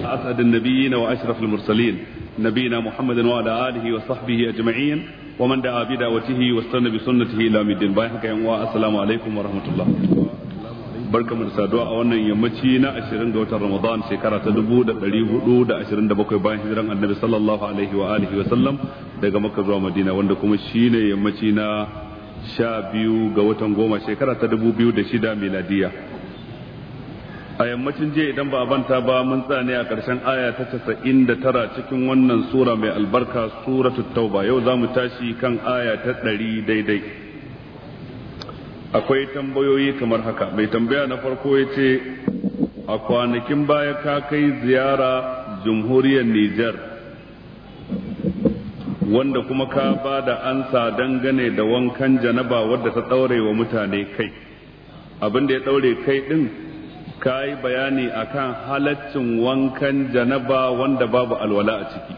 أسعد النبيين وأشرف المرسلين نبينا محمد وعلى آله وصحبه أجمعين ومن دعا بدعوته واستنى بسنته إلى يوم الدين. السلام عليكم ورحمة الله. barkamu da saduwa a wannan yammaci na 20 ga watan Ramadan shekara ta 1427 bayan hijiran Annabi sallallahu alaihi wa alihi wa sallam daga Makka zuwa Madina, wanda kuma shine yammaci na 12 ga watan goma shekara ta 2006 miladiya. A yammacin jiya idan ba a banta ba mun tsane a ƙarshen aya ta 99 cikin wannan sura mai albarka suratul Tauba. Yau zamu tashi kan aya ta 100 daidai. Akwai tambayoyi kamar haka. Mai tambaya na farko ya ce, a kwanakin baya ka kai ziyara jamhuriyar Nijar, wanda kuma ka ba da ansa dangane da wankan janaba wadda ta ɗaure wa mutane kai. Abin da ya ɗaure kai ɗin, ka yi bayani akan halaccin wankan janaba wanda babu alwala a ciki.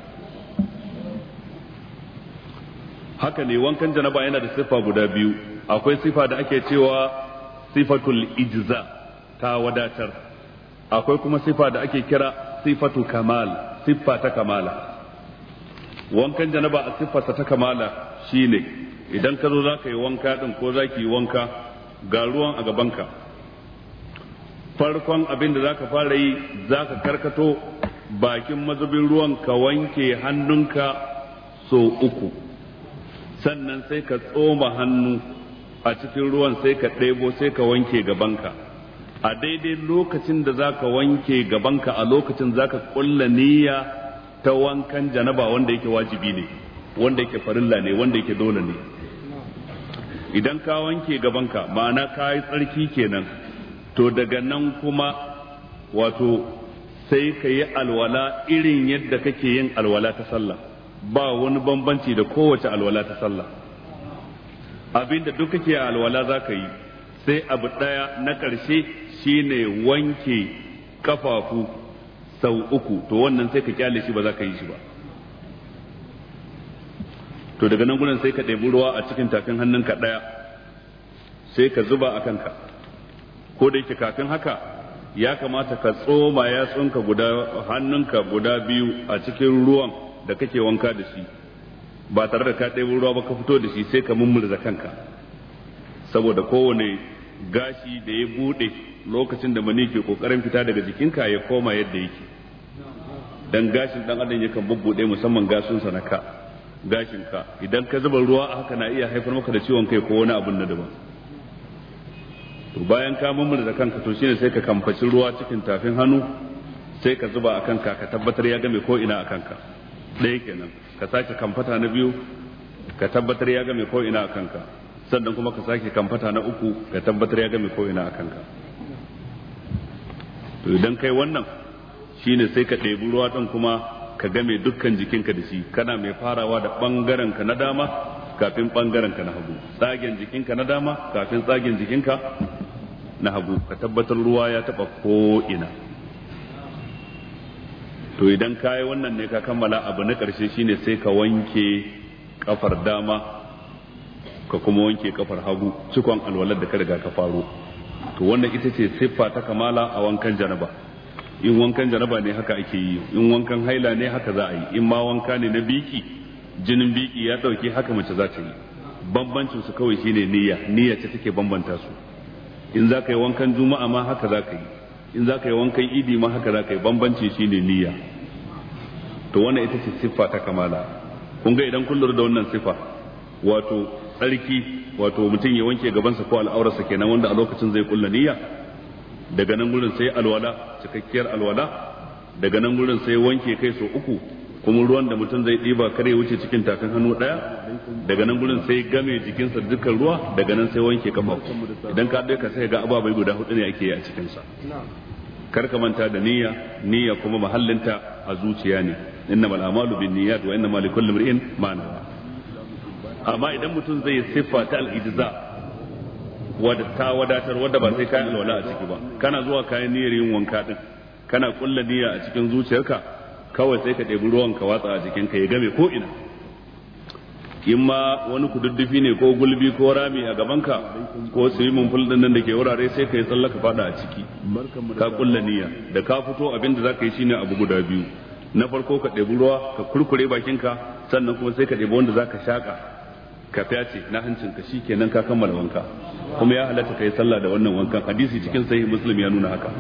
Haka ne, wankan janaba yana da siffa guda biyu. Akwai sifa da ake cewa sifatul ijza, ta wadatar. Akwai kuma sifa da ake kira sifatu kamal, siffa ta kamala. Wankan janaba a siffarsa ta kamala shine idan ka zo za ka yi wanka din ko za ki yi wanka, ga ruwan a gabanka. Farkon abin da za ka fara yi, za ka karkato bakin mazubin ruwan ka wanke hannunka so 3, sannan sai ka tsoma hannu a cikin ruwan sai ka ɗebo sai ka wanke gabanka. A daidai lokacin da za ka wanke gabanka, a lokacin za ka ƙulla niyya ta wankan janaba wanda yake wajibi ne, wanda yake farilla ne, wanda yake dole ne. Idan ka wanke gabanka, ma'ana ka yi tsarki kenan, to daga nan kuma wato sai ka yi alwala irin yadda kake yin alwala ta sallah, ba wani bambanci da kowace alwala ta sallah. Abinda duk kake alwala za ka yi, sai abu ɗaya na ƙarshe shine wanke kafafu sau 3, to wannan sai ka kyale shi, ba za ka yi shi ba. To daga nan gudun sai ka ɗebi ruwa a cikin tafin hannunka ɗaya, sai ka zuba a kanka. Ko da yake kafin haka ya kamata ka tsoma yatsunka hannunka guda 2 a cikin ruwan da kake wanka da shi, ba tare da ka ɗebo ruwa ba ka fito da shi, sai ka mummurza kanka, saboda kowane gashi da ya buɗe lokacin da mani ke ƙoƙarin fita daga jikinka ya koma yadda yake. Dan gashin ɗan adam yakan bubbuɗe, musamman gashinsa na gashinka. Idan ka zuba ruwa a haka na iya haifar maka da ciwon kai ko wani abun na daban. To bayan ka mummurza kanka, to shine sai ka kamfaci ruwa cikin tafin hannu, sai ka zuba a kanka, ka tabbatar ya game ko ina a kanka. Ɗaya kenan. Ka sake kamfata na 2, ka tabbatar ya game ko ina a kanka, sannan kuma ka sake kamfata na 3, ka tabbatar ya game ko ina a kanka. To idan kai wannan shine sai ka ɗebi ruwa ɗin kuma ka game dukkan jikinka da shi, kana mai farawa da ɓangaren ka na dama kafin ɓangaren ka na hagu, tsagen jikinka na dama kafin tsagen jikinka na hagu, ka tabbatar ruwa ya taɓa ko ina. To idan ka yi wannan ne ka kammala, abu na ƙarshe shine sai ka wanke kafar dama ka kuma wanke kafar hagu, cikon alwalar da ka riga ka faro. To wannan ita ce siffa ta kamala a wankan janaba. In wankan janaba ne haka ake yi, in wankan haila ne haka za a yi, in ma wanka ne na biki, jinin biki ya ɗauke, haka mace za ta yi. Bambancin su kawai shine niyya ce take bambanta su. In za ka yi wankan juma'a ma haka za ka yi, in za ka yi wankan idi ma haka za ka yi, bambanci shine niyya. To wannan ita ce siffa ta kamala. Kun ga idan kun lura da wannan siffa, wato tsarki, wato mutum ya wanke gabansa ko al'aurarsa kenan, wanda a lokacin zai kulla niyya. Daga nan gurin sai alwala, cikakkiyar alwala. Daga nan gurin sai wanke kai so 3, kuma ruwan da mutum zai ɗiba kare wuce cikin tafin hannu ɗaya. Daga nan gurin sai game jikinsa dukkan ruwa, daga nan sai wanke kafafu. Idan ka ɗauka sai ga ababai guda 4 ne ake yi a cikinsa. Kar ka manta da niyya kuma mahallinta a zuciya ne. Innamal a'malu binniyat wa innamal likulli imrin ma nawa. Amma idan mutum zai siffa ta al-ijza, wadda ta wadatar, wadda ba sai kayan alwala a ciki ba, kana zuwa kayan niyyar yin wanka din, kana kulla niyya a cikin zuciyarka, kawai sai ka ɗebi ruwan ka watsa a jikinka ya game ko ina. in ma wani kududdufi ne ko gulbi ko rami a gabanka ko swimming pool din nan da ke wurare sai ka yi tsalla ka fada a ciki ka kulla niyya da ka fito abin da za ka yi shine abu guda biyu. Na farko ka ɗebi ruwa ka kurkure bakinka, sannan kuma sai ka ɗebi wanda za ka shaƙa ka fyace na hancinka, shi kenan ka kammala wanka. Kuma ya halatta ka yi sallah da wannan wankan, hadisi cikin sahih Muslim ya nuna haka.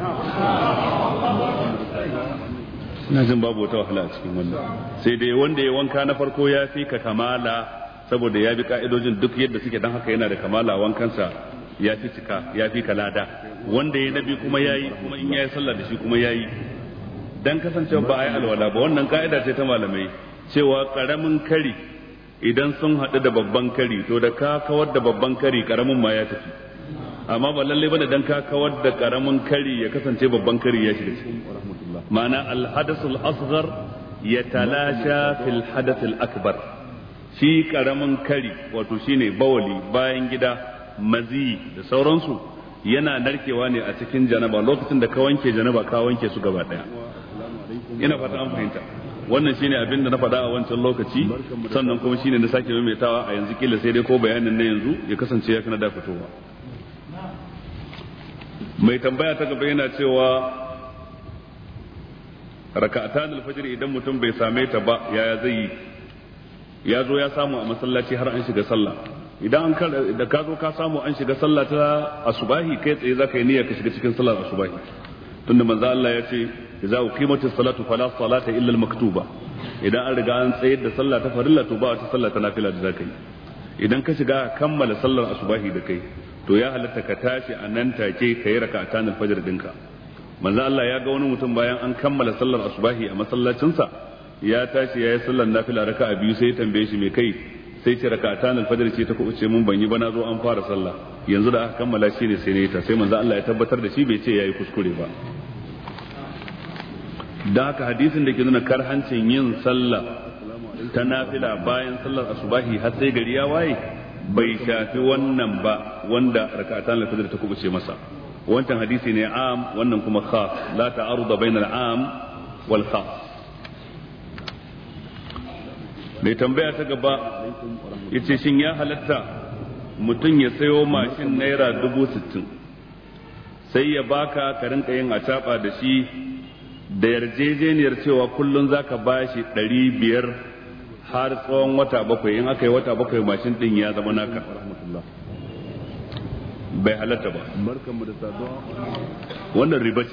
Ina jin babu wata wahala a cikin wannan, sai dai wanda ya wanka na farko ya fi ka kamala saboda ya bi ka'idojin duk yadda suke, dan haka yana da kamala, wankansa ya fi cika, ya fi kalada. Wanda ya nabi kuma yayi, kuma in yayi sallah da shi kuma yayi, dan kasancewa ba a yi alwala ba. Wannan ka'ida ce ta malamai cewa karamin kari idan sun haɗu da babban kari, to da ka kawar da babban kari karamin ma ya tafi. Amma ba lalle bane dan ka kawar da karamin kari ya kasance babban kari ya shiga ciki. Ma'ana al-hadathul asghar yatalasha fil hadathil akbar. Shi karamin kari wato shine bawali, bayan gida, mazi da sauransu yana narkewa ne a cikin janaba. Lokacin da ka wanke janaba ka wanke su gaba daya. Ina fata an fahimta. Wannan shine abin da na faɗa a wancan lokaci, sannan kuma shine na sake maimaitawa a yanzu, kila sai dai ko bayanin na yanzu ya kasance ya kana da fitowa. Mai tambaya ta gaba yana cewa raka'atan al-fajr idan mutum bai same ta ba yaya zai yi? Ya zo ya samu a masallaci har an shiga sallah. Idan da ka zo ka samu an shiga sallah ta asubahi, kai tsaye zaka yi niyya ka shiga cikin sallar asubahi, tunda manzo Allah ya ce idza uqimatis salatu fala salata illa al-maktuba. Idan an riga an tsayar da sallah ta farilla to ba wata sallah ta nafila da zaka yi. Idan ka shiga kammala sallar asubahi da kai, to ya halatta ka tashi a nan take kai raka'atan al-fajr dinka. Manzo Allah ya ga wani mutum bayan an kammala sallar asubahi a masallacinsa, ya tashi yayi sallar nafila raka'a biyu, sai ya tambaye shi me kai, sai ce raka'atan al-fajr ce ta kuɓuce mun, ban yi ba, na zo an fara sallah yanzu da aka kammala shi ne sai ne ta. Sai manzo Allah ya tabbatar da shi, bai ce yayi kuskure ba. Da haka hadisin da ke nuna karhancin yin sallah ta nafila bayan sallar asubahi har sai gari ya waye bai shafi wannan ba, wanda raka'atan al-fajr ta kubuce masa. Wancan hadisi ne am, wannan kuma khas, la ta'aruda bainal am wal khas. Mai tambaya ta gaba yace shin ya halatta mutum ya sayo mashin naira 60,000 sai ya baka ka rinka yin acaba da shi da yarjejeniyar cewa kullun zaka bashi 500 har tsawon wata 7, in aka yi wata 7 mashin din ya zama naka? Bai halatta ba. Wannan riba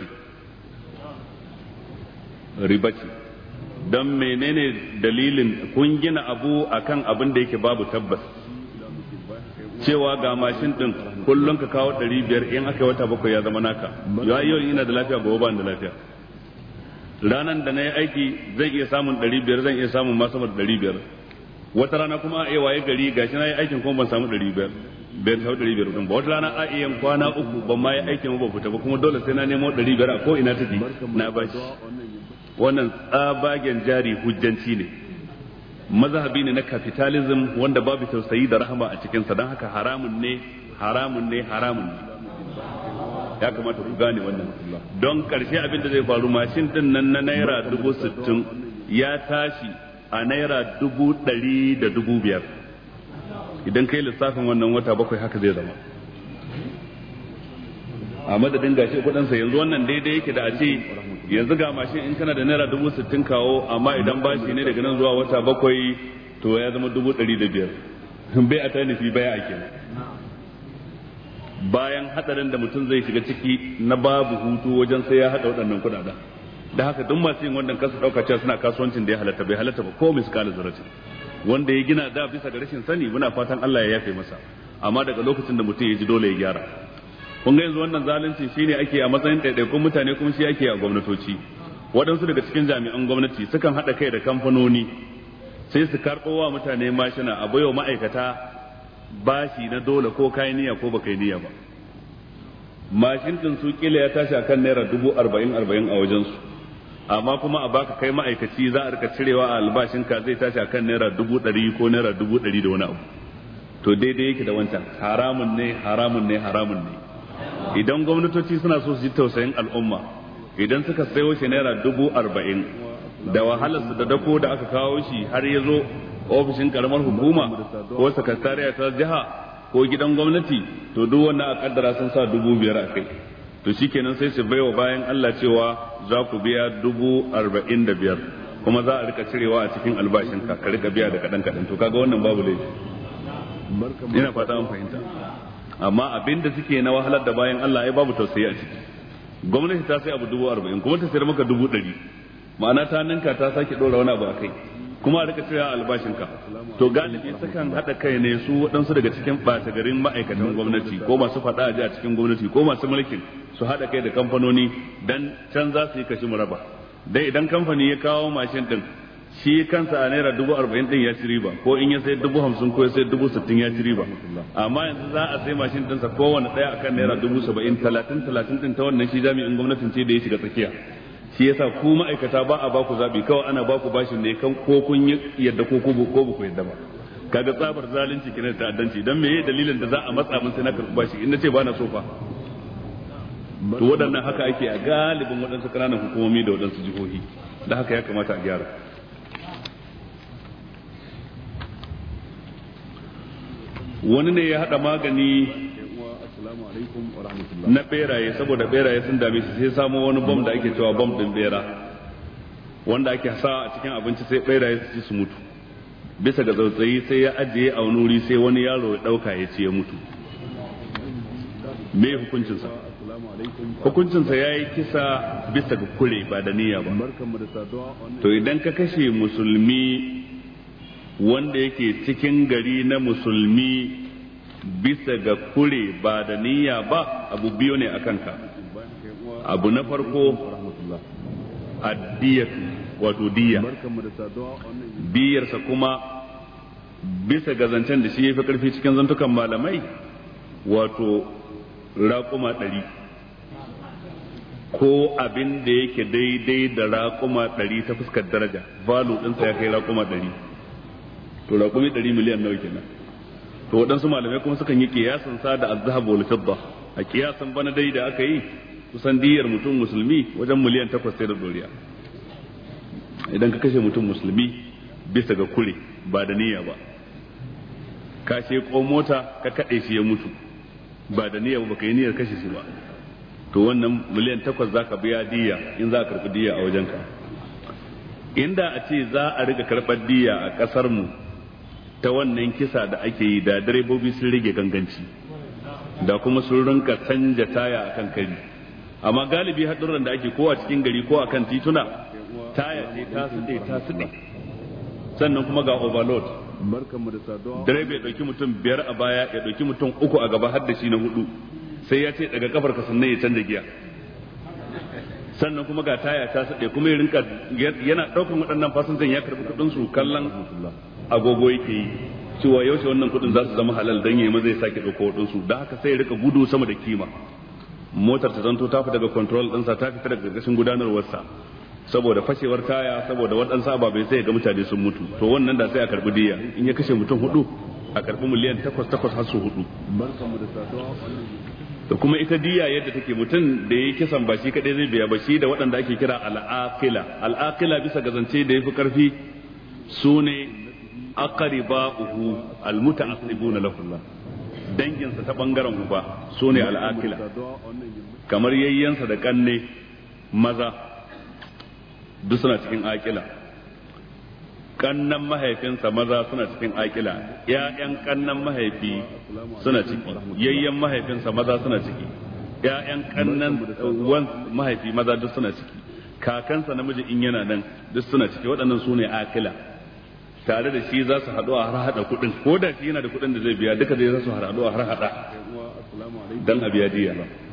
ce. Don menene dalilin kun gina abu akan abin da yake babu tabbas, cewa ga mashin din kullun ka kawo 500, in aka yi wata 7 ya zama naka. Yau ina da lafiya, gobe ba da lafiya. Ranan da na yi aiki zan iya samun 500, zan iya samun ma sama da 500. Wata rana kuma a iya waye gari gashi na yi aikin kuma ban samu 500, bai samu 500 din ba. Wata rana a iya kwana 3 ban ma yi aikin ba fita ba, kuma dole sai na nemo 500 a ko ina take na bashi. Wannan tsabagen jari hujjanci ne, mazhabi ne na capitalism wanda babu tausayi da rahama a cikinsa. Don haka haramun ne. Ya kamata ku gane wannan. Don karshe abin da zai faru, mashin din nan na naira 60,000 ya tashi a naira 100,000 da 5,000. Idan kai lissafin wannan wata 7 haka zai zama. A madadin gashi kudinsa yanzu wannan daidai yake da a ce yanzu ga mashin in kana da naira 60,000 kawo, amma idan bashi ne daga nan zuwa wata 7 to ya zama 105,000. Bai a tanifi baya ake. Bayan hadarin da mutum zai shiga ciki na babu hutu wajen sai ya hada waɗannan kuɗaɗen. Da haka duk masu yin wannan kasu ɗauka cewa suna kasuwancin da ya halatta, bai halatta ba ko miskala zarrace. Wanda ya gina da bisa ga rashin sani, muna fatan Allah ya yafe masa, amma daga lokacin da mutum ya ji dole ya gyara. Kun ga yanzu wannan zalunci shine ake a matsayin ɗaiɗaikun mutane, kuma shi ake a gwamnatoci. Waɗansu daga cikin jami'an gwamnati sukan haɗa kai da kamfanoni sai su karɓo wa mutane mashina a baiwa ma'aikata bashi na dole ko kai niyya ko baka yi niyya ba. Mashin din su kila ya tashi akan naira 40,000 a wajen su, amma kuma a baka kai ma'aikaci za a rika cirewa a albashinka zai tashi akan naira 100,000 ko naira 100,000 da wani abu. To daidai yake da wancan, haramun ne. Idan gwamnatoci suna so su ji tausayin al'umma, idan suka sayo shi naira 40,000 da wahalarsu da dako da aka kawo shi har ya zo ofishin karamar hukuma ko sakatariya ta jiha ko gidan gwamnati to duk wannan a kaddara sun sa 5,000 a kai to shikenan sai su baiwa bayan Allah cewa za ku biya 45,000 kuma za a rika cirewa a cikin albashinka ka rika biya da kadan kadan to kaga wannan babu laifi ina fata an fahimta amma abinda suke na wahalar da bayan Allah ai babu tausayi a ciki gwamnati ta sai abu 40,000 kuma ta sayar maka 100,000 ma'ana ta ninka ta sake dora wani abu akai kuma a rika cirewa albashinka to galibi sukan hada kai ne su waɗansu daga cikin ɓata garin ma'aikatan gwamnati ko masu faɗa a ji a cikin gwamnati ko masu mulkin su hada kai da kamfanoni dan can za su yi kashi muraba dai idan kamfani ya kawo mashin din shi kansa a naira 40,000 din ya ci riba ko in ya sai 50,000 ko ya sai 60,000 ya ci riba amma yanzu za a sai mashin dinsa kowane ɗaya akan naira 70,000 30 din ta wannan shi jami'in gwamnatin ce da ya shiga tsakiya shi yasa ku ma'aikata ba a ba ku zabi kawai ana ba ku bashin ne kan ko kun yadda ko ba ku yadda ba kaga tsabar zalunci kina da ta'addanci dan meye dalilin da za a matsa mun sai na karɓi bashi in nace ba na so fa to waɗannan haka ake a galibin waɗansu ƙananan hukumomi da waɗansu jihohi da haka ya kamata a gyara wani ne ya haɗa magani na beraye saboda beraye sun dame shi sai samo wani bom da ake cewa bom din bera wanda ake sa a cikin abinci sai beraye su ci su mutu bisa ga tsautsayi sai ya ajiye a wani wuri sai wani yaro ya dauka ya ci ya mutu me hukuncinsa hukuncinsa ya yi kisa bisa ga kure ba da niyya ba to idan ka kashe musulmi wanda yake cikin gari na musulmi bisa ga kure ba da niyya ba abu biyu ne a kanka abu na farko addiyatu wato diya diyarsa kuma bisa ga zancen da shi ya fi karfi cikin zantukan malamai wato raƙuma 100 ko abin da yake daidai da raƙuma 100 ta fuskar daraja valu ɗinsa ya kai raƙuma 100 to raƙumi 100 miliyan nawa kenan to waɗansu malamai kuma sukan yi kiyasan sa da azhab wal fidda a kiyasan bana dai da aka yi kusan diyar mutum musulmi wajen miliyan 8 sai da doriya idan ka kashe mutum musulmi bisa ga kure ba da niyya ba ka ko mota ka kade shi ya mutu ba da niyya ba ka yi niyyar kashe shi ba to wannan miliyan 8 zaka biya diya in za ka karbi diya a wajenka inda a ce za a riga karɓar diya a ƙasar mu ta wannan kisa da ake yi da direbobi sun rage ganganci da kuma sun rinka canja taya akan kari amma galibi haɗurran da ake ko a cikin gari ko akan tituna taya ce ta suɗe sannan kuma ga overload direba ya ɗauki mutum 5 a baya ya ɗauki mutum 3 a gaba har da shi na 4 sai ya ce daga kafar ka sannan ya canza giya sannan kuma ga taya ta suɗe kuma ya rinka yana ɗaukan waɗannan fasinjan ya karɓi kuɗin su kallon agogo yake yi cewa yaushe wannan kudin za su zama halal dan yayi zai sake dauko wadin su dan haka sai ya rika gudu sama da kima motar ta zanto ta fita daga control din sa ta fita daga gargashin gudanarwar sa saboda fashewar taya saboda waɗansu ababai sai ga mutane sun mutu to wannan da sai a karbi diya in ya kashe mutum 4 a karbi miliyan 8 har su 4 da kuma ita diya yadda take mutum da yayi kisan ba shi kadai zai biya ba shi da waɗanda ake kira al-aqila bisa ga zance da yafi karfi sune aqriba'uhu almuta'assibuna lahu danginsa ta bangaren uba sune al'aqila kamar yayyansa da kanne maza duk suna cikin aqila kannan mahaifinsa maza suna cikin aqila ƴaƴan kannan mahaifi suna ciki yayyan mahaifinsa maza suna ciki ƴaƴan kannan wan mahaifi maza duk suna ciki kakansa namiji in yana nan duk suna ciki waɗannan sune aqila tare da shi za su haɗu a har haɗa kuɗin ko da shi yana da kuɗin da zai biya duka zai za su haɗu a har haɗa dan a biya diya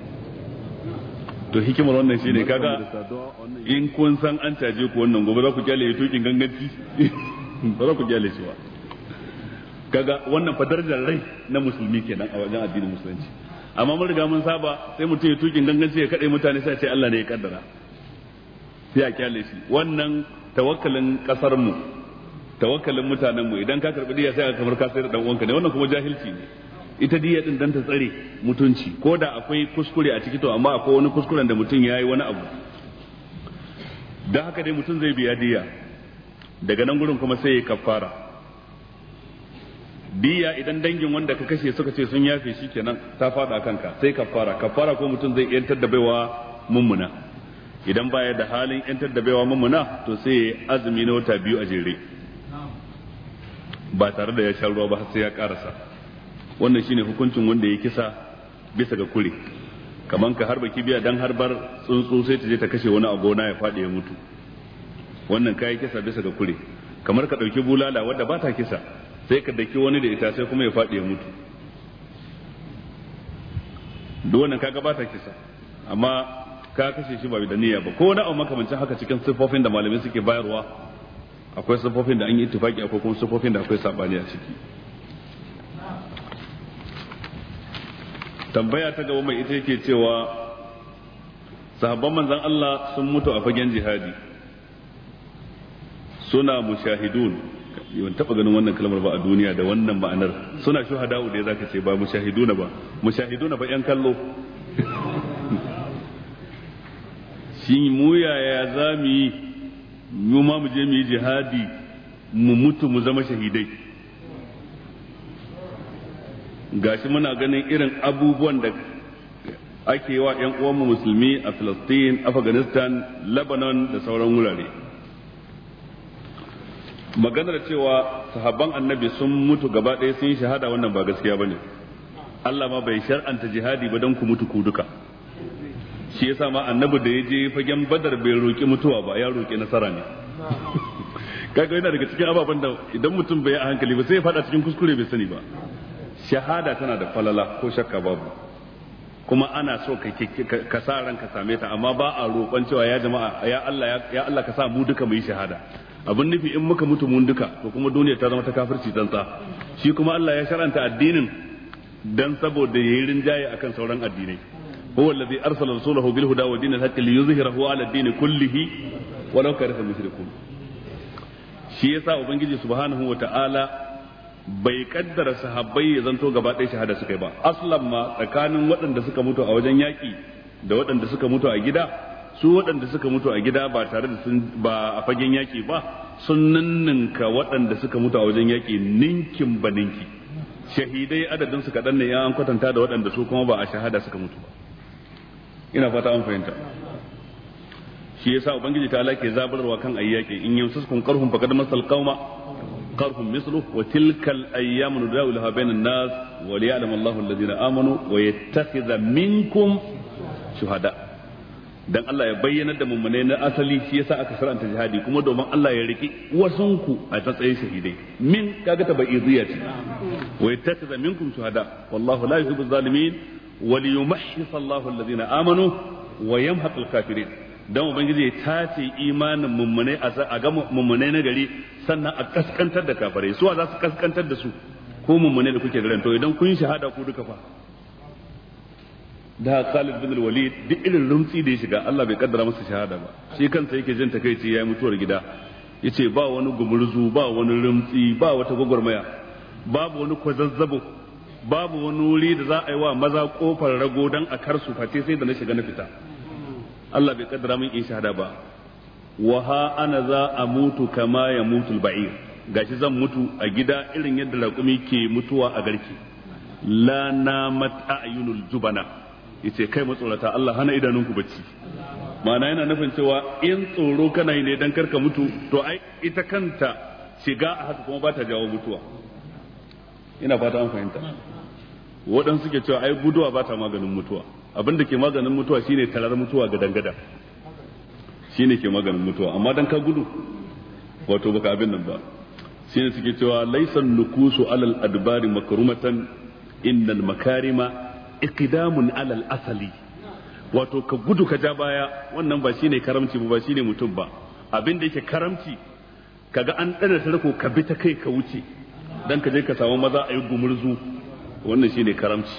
to hikimar wannan shine kaga in kun san an caje ku wannan gobe za ku kyale tukin ganganci ba za ku kyale shi ba kaga wannan fa darajar rai na musulmi kenan a wajen addinin musulunci amma mun riga mun saba sai mutum ya tukin ganganci ya kade mutane sai ya ce Allah ne ya kaddara sai a kyale shi wannan tawakkalin kasar mu tawakkalin mutanen mu idan ka karbi diya sai ka kamar ka sai da dan uwanka ne wannan kuma jahilci ne ita diya din dan ta tsare mutunci ko da akwai kuskure a ciki to amma akwai wani kuskuren da mutum yayi wani abu dan haka dai mutum zai biya diya daga nan gurin kuma sai ya kafara diya idan dangin wanda ka kashe suka ce sun yafe shi kenan ta fada kanka sai kafara ko mutum zai yantar da baiwa mummuna idan baya da halin yantar da baiwa mummuna to sai azumi na wata 2 a jere ba tare da ya sha ruwa ba sai ya karasa wannan shine hukuncin wanda ya kisa bisa ga kure kaman ka harba kibiya dan harbar tsuntsu sai ta je ta kashe wani a gona ya fadi ya mutu wannan kai kisa bisa ga kure kamar ka dauki bulala wadda ba ta kisa sai ka daki wani da ita sai kuma ya fadi ya mutu duk wannan kaga ba ta kisa amma ka kashe shi ba da niyya ba ko na abu makamancin haka cikin sifofin da malamai suke bayarwa akwai sifofin da an yi ittifaki akwai kuma sifofin da akwai sabani a ciki tambaya ta gaba mai ita yake cewa sahabban manzon Allah sun mutu a fagen jihadi suna mushahidun yawan taba ganin wannan kalmar ba a duniya da wannan ma'anar suna shuhada'u da zaka ce ba mushahiduna ba yan kallo shi mu yaya zamu yi mu ma mu je mu yi jihadi mu mutu mu zama shahidai gashi muna ganin irin abubuwan da ake wa ƴan uwanmu musulmi a Palestine, Afghanistan, Lebanon da sauran wurare maganar cewa sahabban annabi sun mutu gaba ɗaya sun yi shahada wannan ba gaskiya bane Allah ma bai shar'anta jihadi ba don ku mutu ku duka shi yasa ma annabi da ya je fagen badar bai roki mutuwa ba ya roki nasara ne kaga yana daga cikin ababen da idan mutum bai yi a hankali ba sai ya fada cikin kuskure bai sani ba shahada tana da falala ko shakka babu kuma ana so ka sa ran ka same ta amma ba a roƙon cewa ya jama'a ya Allah ka sa mu duka mu yi shahada abin nufi in muka mutu mun duka to kuma duniya ta zama ta kafirci tsantsa shi kuma Allah ya sharanta addinin dan saboda yayi rinjaye akan sauran addinai huwa allazi arsala rasulahu bil huda wa dinil haqqi liyuzhirahu ala ad-din kullihi walau kariha al-mushrikun shi yasa ubangiji subhanahu wa ta'ala bai kaddara sahabbai ya zanto gaba ɗaya shahada suka yi ba aslan ma tsakanin waɗanda suka mutu a wajen yaƙi da waɗanda suka mutu a gida su waɗanda suka mutu a gida ba tare da ba a fagen yaƙi ba sun ninninka waɗanda suka mutu a wajen yaƙi ninkin ba ninki shahidai adadin su kaɗan ne ya an kwatanta da waɗanda su kuma ba a shahada suka mutu ba ina fata an fahimta shi yasa ubangiji ta ke zabarwa kan ayyaki in yamsaskum qarhum faqad masal qauma qarhum mislu wa tilka al-ayyam nudawiluha bainan nas wa liya'lam Allahu alladhina amanu wa yattakhidha minkum shuhada dan Allah ya bayyana da mummune na asali shi yasa aka saranta jihadi kuma domin Allah ya riki wasunku a matsayin shahidai min kaga ta ba'idiyya ce wa yattakhidha minkum shuhada wallahu la yuhibbu adh-dhalimin wa liyumahhisa Allahu alladhina amanu wa yamhaqu al-kafirin dan ubangiji ya tace imanin mummune a ga mummune na gari sannan a kaskantar da kafirai suwa za su kaskantar da su ko mummune da kuke da to idan kun shahada ku duka fa da Khalid bin Walid duk irin rumtsi da ya shiga Allah bai kaddara masa shahada ba shi kansa yake jin takeici yayi mutuwar gida yace ba wani gumurzu ba wani rumtsi ba wata gogormaya babu wani kwazazzabo babu wani wuri da za a yi wa maza kofar rago dan a karsu face sai da na shiga na fita Allah bai kaddara min in shahada ba wa ha ana za a mutu kama ya mutu al-ba'ir gashi zan mutu a gida irin yadda raƙumi ke mutuwa a garke la namat a'yunul jubana yace kai matsorata Allah hana idanunku bacci ma'ana yana nufin cewa in tsoro kana yi ne dan karka mutu to ai ita kanta shiga a haka kuma ba ta jawo mutuwa ina fata an fahimta waɗansu suke cewa ai guduwa ba ta maganin mutuwa abinda ke maganin mutuwa shine tarar mutuwa ga dangada shine ke maganin mutuwa amma dan ka gudu wato baka abin nan ba shine suke cewa laysan nukusu alal adbari makrumatan innal makarima iqdamun alal asali wato ka gudu ka ja baya wannan ba shine karamci ba shine mutum ba abin da yake karamci kaga an dana tarko ka bi ta kai ka wuce dan ka je ka samu maza ayi gumurzu wannan shine karamci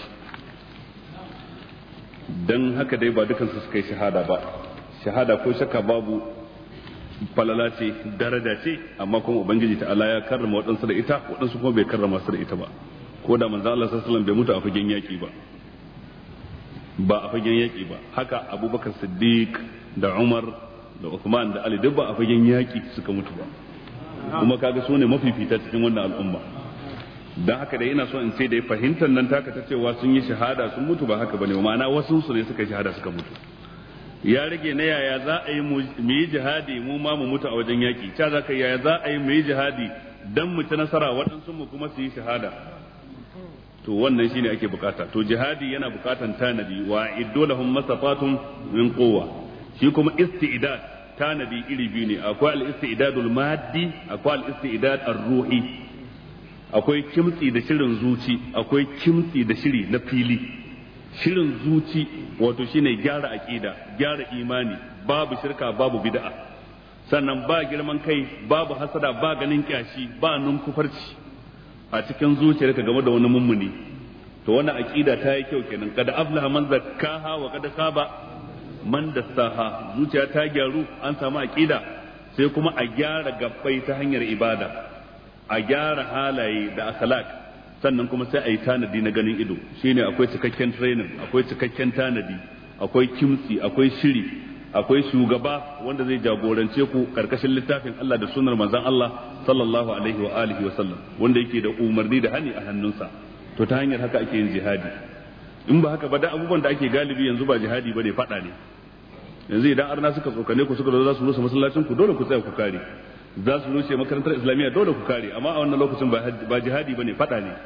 dan haka dai ba dukan su suka yi shahada ba shahada ko shakka babu falala ce daraja ce amma kuma ubangiji ta Allah ya karrama waɗansu da ita waɗansu kuma bai karrama su da ita ba ko da manzo Allah sallallahu alaihi wasallam bai mutu a fagen yaki ba a fagen yaki ba haka Abubakar Siddiq da Umar da Uthman da Ali duk ba a fagen yaki suka mutu ba kuma kaga su ne mafifita cikin wannan al'umma dan haka dai ina so in ce da fahimtar nan taka ta cewa sun yi shahada sun mutu ba haka bane, ma'ana wasu su ne suka yi shahada suka mutu. Ya rage na yaya za a yi mu yi jihadi mu ma mu mutu a wajen yaki, ta za ka yaya za a yi mu yi jihadi dan mu ci nasara waɗansu mu kuma su yi shahada. To wannan shine ake bukata. To jihadi yana bukatan tanadi, wa iddu lahum masafatun min quwwa. Shi kuma istidad tanadi iri biyu ne, akwai al-istidadul maddi, akwai al-istidad ar-ruhi. Akwai kimtsi da shirin zuci, akwai kimtsi da shiri na fili. Shirin zuci wato shine gyara aqida, gyara imani, babu shirka babu bid'a. Sannan ba girman kai, babu hasada, ba ganin kyashi, ba nunkufarci a cikin zuciyarka game da wani mummuni. To wannan aqida ta yi kyau kenan, kada aflaha man zakkaha wa kada khaba man dassaha. Zuciya ta gyaru, an samu aqida, sai kuma a gyara gabbai ta hanyar ibada, a gyara halaye da akhlaq, sannan kuma sai a yi tanadi na ganin ido. Shine akwai cikakken training, akwai cikakken tanadi, akwai kimtsi, akwai shiri, akwai shugaba wanda zai jagorance ku karkashin littafin Allah da sunnar manzon Allah sallallahu alaihi wa alihi wa sallam, wanda yake da umarni da hani a hannunsa. To ta hanyar haka ake yin jihadi. In ba haka ba da abubuwan da ake galibi yanzu ba jihadi bane, fada ne. Yanzu idan arna suka tsokane ku suka zo za su rusa masallacin ku, dole ku tsaya ku kare. Za su rushe makarantar islamiyya, dole ku kare. Amma a wannan lokacin ba jihadi bane, fada ne.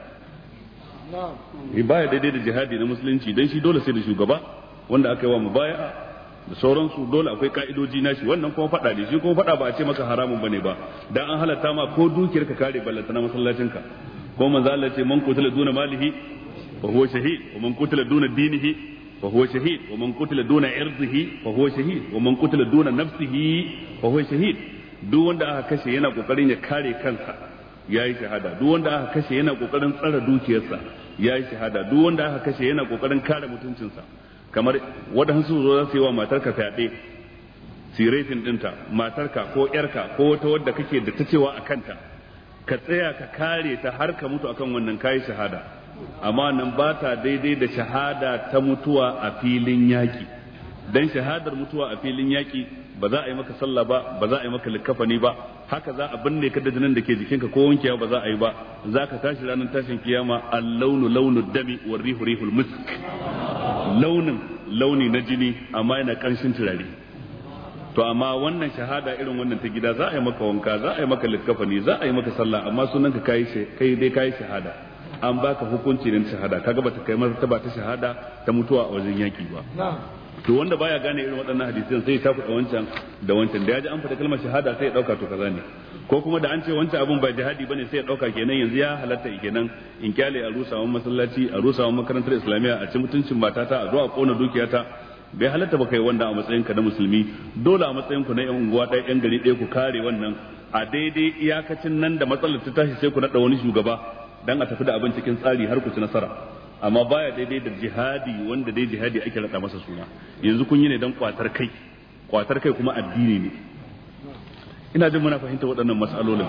Baya daidai da jihadi na musulunci, dan shi dole sai da shugaba wanda aka yi wa mubaya'a da sauransu, dole akwai ka'idoji nashi. Wannan kuma fada ne, shi kuma fada ba a ce maka haramun bane ba, dan an halatta ma ko dukiyar ka kare ballanta na masallacin ka. Ko manzo Allah ce man qutila duna malihi fa huwa shahid, wa man qutila duna dinihi fa huwa shahid, wa man qutila duna irdihi fa huwa shahid, wa man qutila duna nafsihi fa huwa shahid. Duk wanda aka kashe yana kokarin ya kare kansa yayi shahada. Duk wanda aka kashe yana kokarin tsara dukiyarsa yayi shahada. Duk wanda aka kashe yana kokarin kare mutuncinsa. Kamar wadansu zo za su yi wa matarka fyaɗe, siretin dinta, matarka ko yarka ko wata wadda kake da ta cewa a kanta, ka tsaya ka kare ta har ka mutu akan wannan kayi shahada. Amma nan ba ta daidai da shahada ta mutuwa a filin yaki. Dan shahadar mutuwa a filin yaki ba za a yi maka sallah ba, ba za a yi maka likafani ba, haka za a binne ka da jinin da ke jikinka ko wankewa ba za a yi ba. Za ka tashi ranar tashin kiyama, al-launu launu dami wa rihu rihul misk. Launin launi na jini amma yana kanshin turare. To amma wannan shahada irin wannan ta gida, za a yi maka wanka, za a yi maka likafani, za a yi maka sallah, amma sunan ka kai dai kai shahada. An baka hukunci ne shahada, kaga bata kai martaba ta shahada ta mutuwa a wajen yaki ba. To wanda baya gane irin waɗannan hadisan sai ya tafi wancan da wancan, da ya ji an faɗa kalmar shahada sai ya ɗauka to kaza ne, ko kuma da an ce wancan abun ba jihadi bane sai ya ɗauka kenan yanzu ya halatta kenan in kyale a rusawan masallaci, a rusawan makarantar islamiyya, a ci mutuncin matata, a zo a kona dukiyata. Bai halatta ba kai wanda a matsayin ka na musulmi. Dole a matsayin ku na yan unguwa ɗaya, yan gari ɗaya, ku kare wannan a daidai iyakacin nan da matsalar ta tashi sai ku naɗa wani shugaba dan a tafi da abin cikin tsari har ku ci nasara. Amma baya daidai da jihadi wanda dai jihadi ake rada masa suna. Yanzu kun yi ne dan kwatar kai kuma addini ne. Ina jin muna fahimta waɗannan mas'alolin.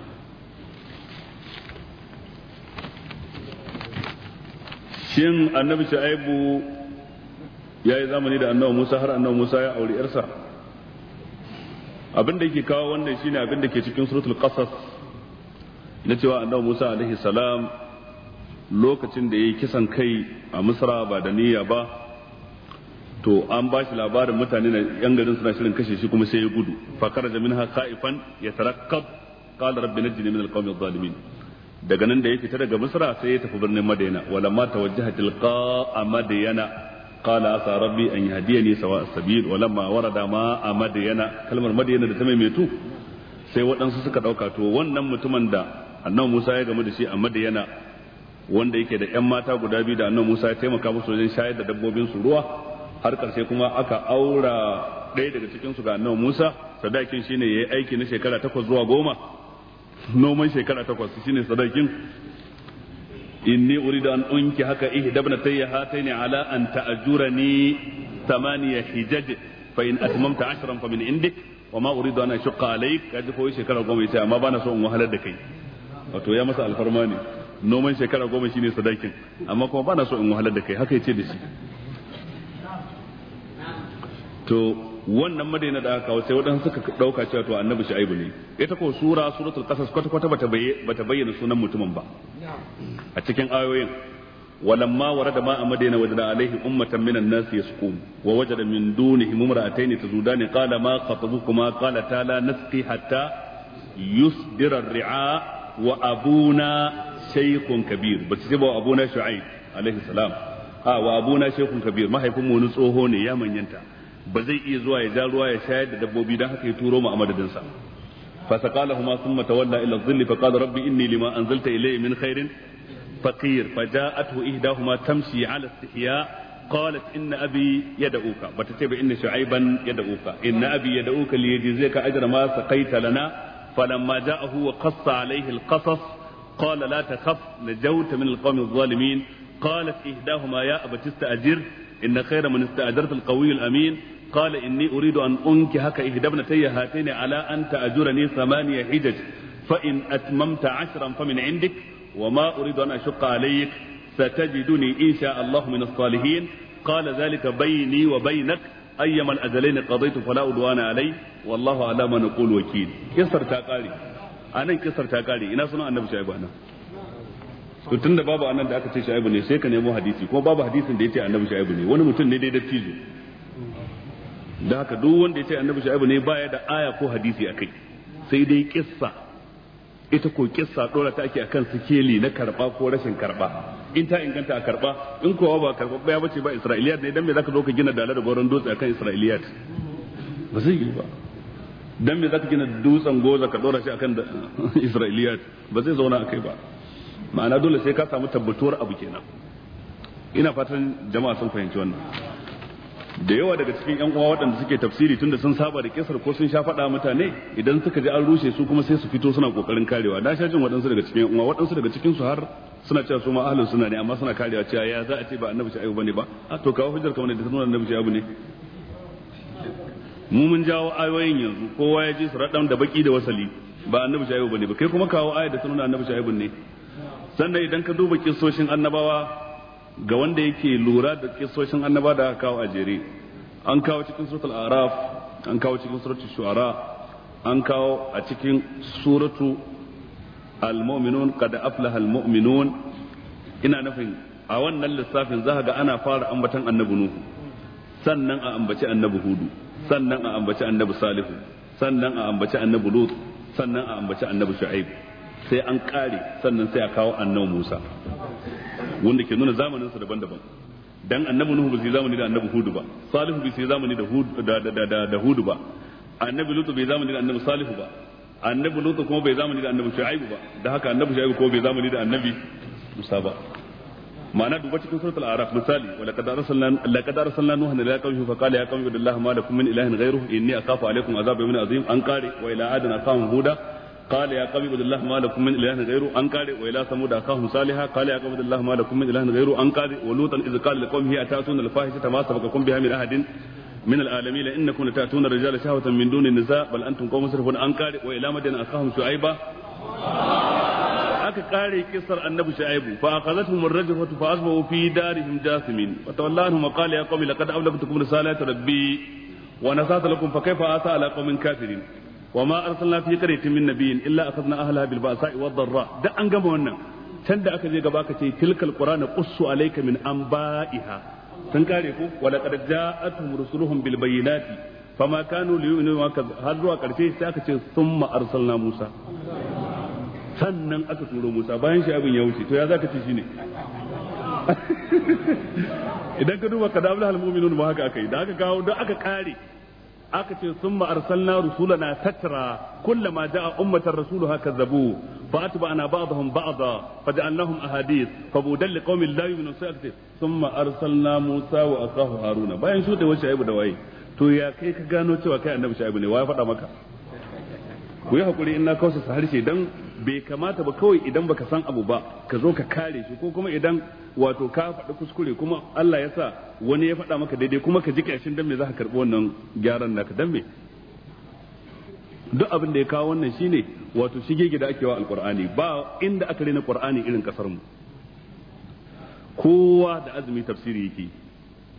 Shin annabi Shu'aibu ya yi zamani da annabi Musa har annabi Musa ya auri yarsa? Abin da yake kawo wannan shine abin da ke cikin suratul Qasas na cewa annabi Musa alaihi salam lokacin da yayi kisan kai a Misra ba da niyya ba, to an ba shi labarin mutane na yan garin suna shirin kashe shi, kuma sai ya gudu. Fa kharaja minha khaifan yatarakkab qala rabbi najini min alqawmi adh-dhalimin. Daga nan da ya fita daga Misra sai ya tafi birnin Madina. Walamma tawajjaha tilqa Madyana qala asa rabbi an yahdiyani sawa as-sabil. Walamma warada ma Madyana, kalmar Madyana da ta maimaitu sai waɗansu suka ɗauka to wannan mutumin da annabi Musa ya gamu da shi a Madyana, wanda yake da ƴan mata guda biyu da annabi Musa ya taimaka musu wajen shayar da dabbobin su ruwa, har karshe kuma aka aura ɗaya daga cikin su ga annabi Musa. Sadakin shine yayi aiki na shekara 8 zuwa 10, noman shekara 8 shine sadakin. inni uridu an unki haka ihdabnatayya hataini ala an ta'jurani 8 hijaj fa in atmamta 10 fa min indik wa ma uridu an ashqa alayk. Kaji ko shekara 10 yace amma bana so in wahalar da kai, wato ya masa alfarma ne. Noman shekara 10 shine sadakin, amma kuma bana so in wahalar da kai, haka yace da shi. To wannan Madina da aka kawo sai wadansu suka dauka cewa to annabi Shu'aibu ne. Ita ko suratul qasas kwata bata bayyana sunan mutumin ba a cikin ayoyin. ولما ورد ماء مدينة وجد عليه أمة من الناس يسقون ووجد من دونهم امرأتين تذودان قال ما خطبكما قالتا لا نسقي حتى يصدر الرعاء وأبونا شيخ كبير بس سيبوا أبونا شعيب عليه السلام وأبونا شيخ كبير ما هيكون ونسوهون يا من ينتا بزي إيزوا يجالوا يشاهد دبوبي ده كي تورو ما أمد دنسا فسقالهما ثم تولى إلى الظل فقال ربي إني لما أنزلت إلي من خير فقير فجاءته إحداهما تمشي على استحياء قالت إن أبي يدعوك بتتبع إن شعيبا يدعوك إن أبي يدعوك ليجزيك أجر ما سقيت لنا فلما جاءه وقص عليه القصص قال لا تخف نجوت من القوم الظالمين قالت إحداهما يا أبت استأجر إن خير من استأجرت القوي الأمين قال إني أريد أن أنكحك إحدى ابنتي هاتين على أن تأجرني 8 حجج فإن أتممت 10 فمن عندك وما أريد أن أشق عليك ستجدني إن شاء الله من الصالحين قال ذلك بيني وبينك أيما الأجلين قضيت فلا عدوان علي والله على ما نقول وكيل. كسر تاقاري أنا كسر تاقاري إنا سنة النبي شعيب أنا tun da babu annan da aka ce Shu'aibu ne sai ka nemo hadisi kuma babu hadisin da yace annabi Shu'aibu ne wani mutum ne dai da tijo da haka duk wanda yace annabi Shu'aibu ne baya da aya ko hadisi akai sai dai kissa ita ko kissa dora ta ake akan sikeli na karba ko rashin karba in ta inganta a karba in kowa ba karba ba ya bace ba Isra'iliyat ne dan me zaka zo ka gina dalar da goron dutse akan Isra'iliyat ba zai yi ba dan me zaka gina dutsen goza ka dora shi akan Isra'iliyat ba zai zauna akai ba ma'ana dole sai ka samu tabbatuwar abu kenan. Ina fatan jama'a sun fahimci wannan. Da yawa daga cikin yan uwa waɗanda suke tafsiri tunda sun saba da kisar ko sun sha faɗa mutane idan suka ji an rushe su kuma sai su fito suna kokarin karewa. Na sha jin waɗansu daga cikin yan uwa waɗansu daga cikin su har suna cewa su ma ahlus sunna ne amma suna karewa cewa ya za a ce ba annabi Shu'aibu bane ba. A to kawo hujjar kamar da ta nuna annabi Shu'aibu ne. Mu mun jawo ayoyin yanzu kowa ya ji su radan da baki da wasali ba annabi Shu'aibu bane ba kai kuma kawo ayar da ta nuna annabi Shu'aibu ne. Sannan idan ka duba kissoshin annabawa ga wanda yake lura da kissoshin annabawa da aka kawo a jere an kawo cikin suratul araf an kawo cikin suratul shu'ara an kawo a cikin suratu al-mu'minun qad aflaha al-mu'minun ina nufin a wannan lissafin za ga ana fara ambatan annabi nuhu sannan a ambaci annabi hudu sannan a ambaci annabi salihu sannan a ambaci annabi lut sannan a ambaci annabi shu'aib sai an kare sannan sai a kawo annabi Musa wanda ke nuna zamaninsa daban-daban dan annabi Nuhu bai zamani da annabi Hudu ba Salihu bai zamani da Hudu ba annabi Lutu bai zamani da annabi Salihu ba annabi Lutu kuma bai zamani da annabi Shu'aibu ba da haka annabi Shu'aibu kuma bai zamani da annabi Musa ba ma'ana duba cikin suratul araf misali wa laqad arsalna nuhan ila qaumihi fa qala ya qaumi ibudullaha ma lakum min ilahin ghayruhu inni akhafu alaykum azaba yawmin azim an qari wa ila adana qawm huda قال يا قوم اعبدوا الله ما لكم من اله غيره ان قال والى ثمود اخاهم صالحا قال يا قوم اعبدوا الله ما لكم من اله غيره ان قال ولوطا اذ قال لقومه اتاتون الفاحشه ما سبقكم بها من احد من العالمين انكم لتاتون الرجال شهوه من دون النساء بل انتم قوم مسرفون ان قال والى مدين اخاهم شعيبا aka kare kisar annabi shu'aibu fa akhadathum ar-rajfatu fa asbahu fi darihim jasimin wa tawalla anhum qala ya qaumi laqad ablagtukum risalata rabbi wa nasata lakum fa kayfa asa ala qaumin kafirin وما أرسلنا في قرية من نبي إلا أخذنا أهلها بالبأساء والضراء ده أنجم wannan can da aka je gaba ka ce tilkal qur'ana qussu alayka min anba'iha sun kare ku wa laqad ja'atuhum rusuluhum bil bayyinati fama kanu liyu'minu har zuwa karshe sai aka ce thumma arsalna Musa sannan aka turo Musa bayan shi abin ya wuce to ya zaka ce shine idan ka duba kadabul mu'minun ba haka akai da aka kawo da aka kare aka ce summa arsalna rusulana tatra kullama jaa ummatan rasuluha kazzabu fa atba'na ba'dahum ba'dha faj'alnahum ahadith fabudan liqaumin la yu'minun sai aka ce summa arsalna Musa wa akahu Haruna bayan shi da wace aibu da waye to ya kai ka gano cewa kai annabi Shu'aibu ne wa ya faɗa maka ku yi hakuri in na kausa harshe dan bai kamata ba kawai idan baka san abu ba ka zo ka kare shi ko kuma idan wato ka faɗi kuskure kuma Allah ya sa wani ya faɗa maka daidai kuma ka ji kashin dan me za ka karɓi wannan gyaran naka dan me duk abin da ya kawo wannan shine wato shige gida ake wa alqur'ani ba inda aka rena qur'ani irin kasar mu kowa da azumi tafsiri yake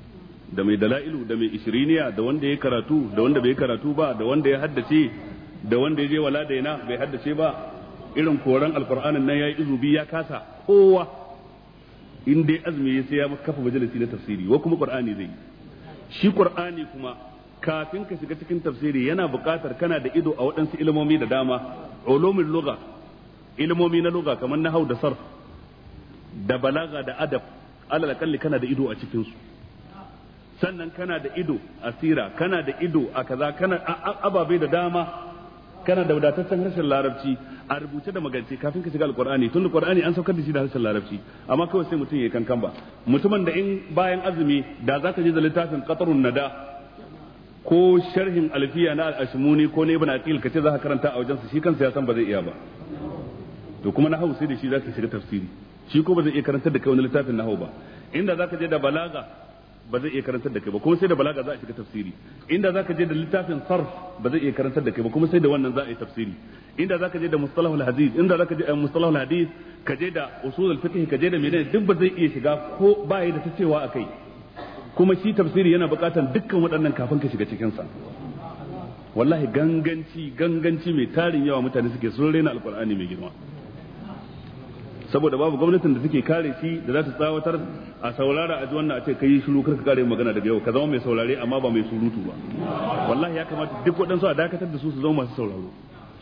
da mai dala'ilu da mai ishiriniya da wanda ya karatu da wanda bai karatu ba da wanda ya haddace da wanda ya je wala daina bai haddace ba irin koran alqur'anin nan yayi izubi ya kasa kowa in dai azumi sai ya kafa majalisi na tafsiri wa kuma qur'ani zai shi qur'ani kuma kafin ka shiga cikin tafsiri yana buƙatar kana da ido a waɗansu ilimomi da dama ulumul lugha ilimomi na lugha kamar nahwu da sarf da balaga da adab alal kalli kana da ido a cikin su sannan kana da ido a sira kana da ido a kaza kana ababai da dama kana da wadataccen harshen larabci a rubuce da magance kafin ka shiga alqur'ani tun alqur'ani an saukar da shi da harshen larabci amma kawai sai mutum yayi kankan ba mutumin da in bayan azumi da zaka je da littafin qatarun nada ko sharhin alfiya na al-ashmuni ko na ibn aqil kace zaka karanta a wajen shi kansa ya san ba zai iya ba to kuma nahwu sai da shi zaka shiga tafsiri shi ko ba zai iya karantar da kai wani littafin nahwu ba inda zaka je da balaga ba zai iya karantar da kai ba kuma sai da balaga za a shiga tafsiri inda zaka je da littafin sarf ba zai iya karantar da kai ba kuma sai da wannan za a yi tafsiri inda zaka je da mustalahul hadith inda zaka je mustalahul hadith ka je da usul al-fiqh ka je da menene duk ba zai iya shiga ko ba yi da ta cewa akai kuma shi tafsiri yana buƙatar dukkan waɗannan kafin ka shiga cikin sa wallahi ganganci mai tarin yawa mutane suke sun rena alqur'ani mai girma saboda babu gwamnatin da take kare shi da za ta tsawatar a saurara a ji wannan a ce kai shiru karka kare magana daga yau ka zama mai saurare amma ba mai surutu ba wallahi ya kamata duk waɗansu a dakatar da su zama masu sauraro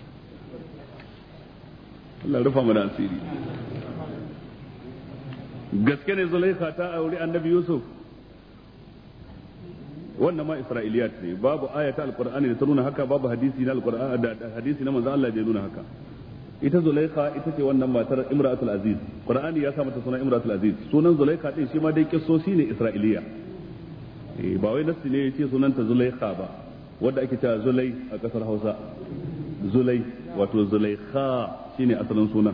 Allah rufa mana asiri gaske ne Zulaikha ta auri annabi Yusuf wannan ma Isra'iliyat ne babu ayata alqur'ani da ta nuna haka babu hadisi na alqur'ani da hadisi na manzo Allah da ya nuna haka ita Zulaikha ita ce wannan matar Imratul Aziz Qur'ani ya sa mata sunan Imratul Aziz sunan Zulaikha din shi ma dai kissosi ne Isra'iliya ba wai nasi ne yace sunanta Zulaikha ba wanda ake cewa Zulai a kasar Hausa Zulai wato Zulaikha shine asalin sunan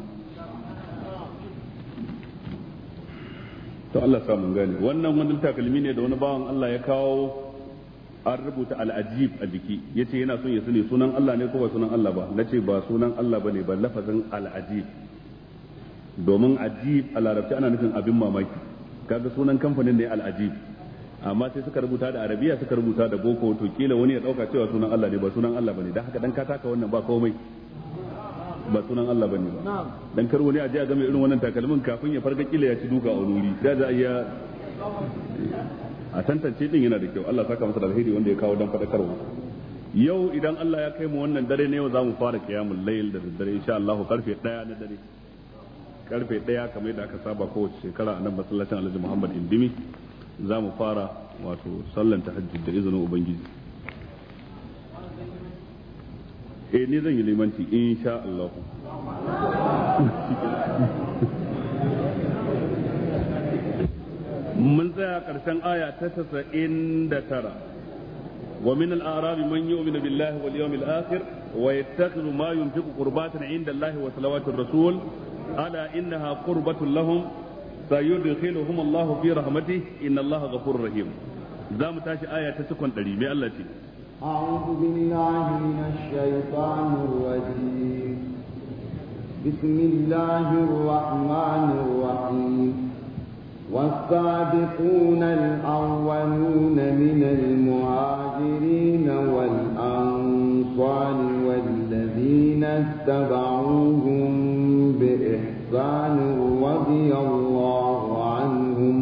to Allah ya mun gane wannan wani takalmi ne da wani bawan Allah ya kawo an rubuta al'ajib a jiki ya ce yana son ya sani sunan Allah ne ko ba sunan Allah ba na ce ba sunan Allah ba ne ba lafazin al'ajib domin ajib a larabci ana nufin abin mamaki kaga sunan kamfanin ne al'ajib amma sai suka rubuta da arabiya suka rubuta da boko to kila wani ya dauka cewa sunan Allah ne ba sunan Allah bane dan haka dan ka taka wannan ba komai ba sunan Allah bane ba dan kar wani a je a ga mai irin wannan takalmin kafin ya farga kila ya ci duka a wuri sai za a iya a tantance din yana da kyau Allah saka masa da alheri wanda ya kawo dan fadakarwa yau idan Allah ya kai mu wannan dare ne yau zamu fara qiyamul layl da daddare insha Allah karfe 1 na dare karfe 1 kamar yadda aka saba kowace shekara a nan masallacin Alhaji Muhammad Indimi zamu fara wato sallan tahajjud da izinin ubangiji ni zan yi limanci insha Allah mun tsaya karshen aya ta 99 wa min al-a'rab man yu'minu billahi wal yawmil akhir wa yattakhidhu ma yunfiqu qurbatan 'inda Allah wa salawatir rasul ala innaha qurbatun lahum sayudkhiluhum Allah fi rahmatihi inna Allah ghafurur rahim zamu tashi aya ta 100 mai Allah ce أعوذ بالله من الشيطان الرجيم بسم الله الرحمن الرحيم والسابقون الأولون من المهاجرين والأنصار والذين اتبعوهم بإحسان رضي الله عنهم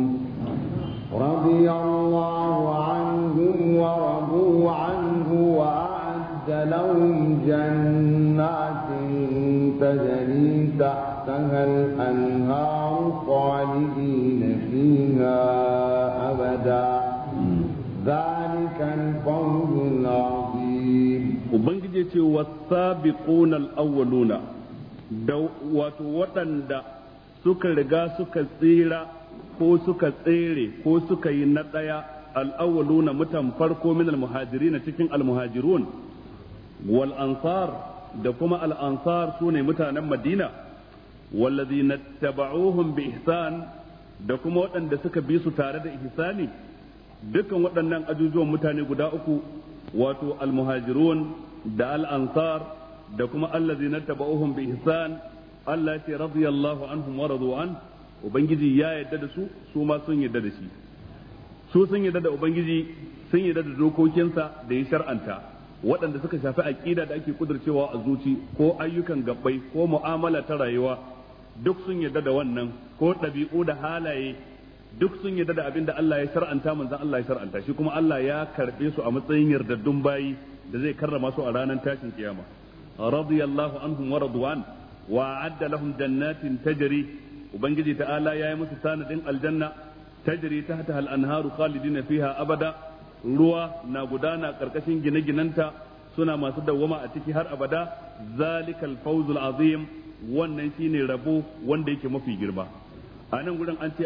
ورضوا عنه وأعد لهم جنات تجري تحتها الأنهار خالدين فيها أبدا ذلك الفوز العظيم وبنجي والسابقون الأولون waɗanda suka riga suka tsira ko suka tsere ko suka yi na ɗaya al'awwaluna mutan farko min al-muhajirin cikin al-muhajirun wal ansar da kuma al-ansar sune mutanen Madina wallazina tabauhum bi ihsan da kuma waɗanda suka bi su tare da ihsani dukkan waɗannan ajujuwan mutane guda uku wato al-muhajirun da al-ansar da kuma allazina tabauhum bi ihsan Allah ya ce radiyallahu anhum wa radu an ubangiji ya yadda da su su ma sun yadda da shi su sun yarda da ubangiji sun yarda da dokokinsa da ya shar'anta waɗanda suka shafi aqida da ake kudurcewa a zuci ko ayyukan gabbai ko mu'amala ta rayuwa duk sun yarda da wannan ko ɗabi'u da halaye duk sun yarda da abin da Allah ya shar'anta manzon Allah ya shar'anta shi kuma Allah ya karbe su a matsayin yardaddun bayi da zai karrama su a ranar tashin kiyama radiyallahu anhum wa radwan wa a'adda lahum jannatin tajri ubangiji ta'ala yayi musu sanadin aljanna tajri tahtaha al-anharu khalidina fiha abada ruwa na gudana karkashin gine-ginanta suna masu dawwama a ciki har abada zalikal fawzul azim wannan shine rabo wanda yake mafi girma a nan gurin an ce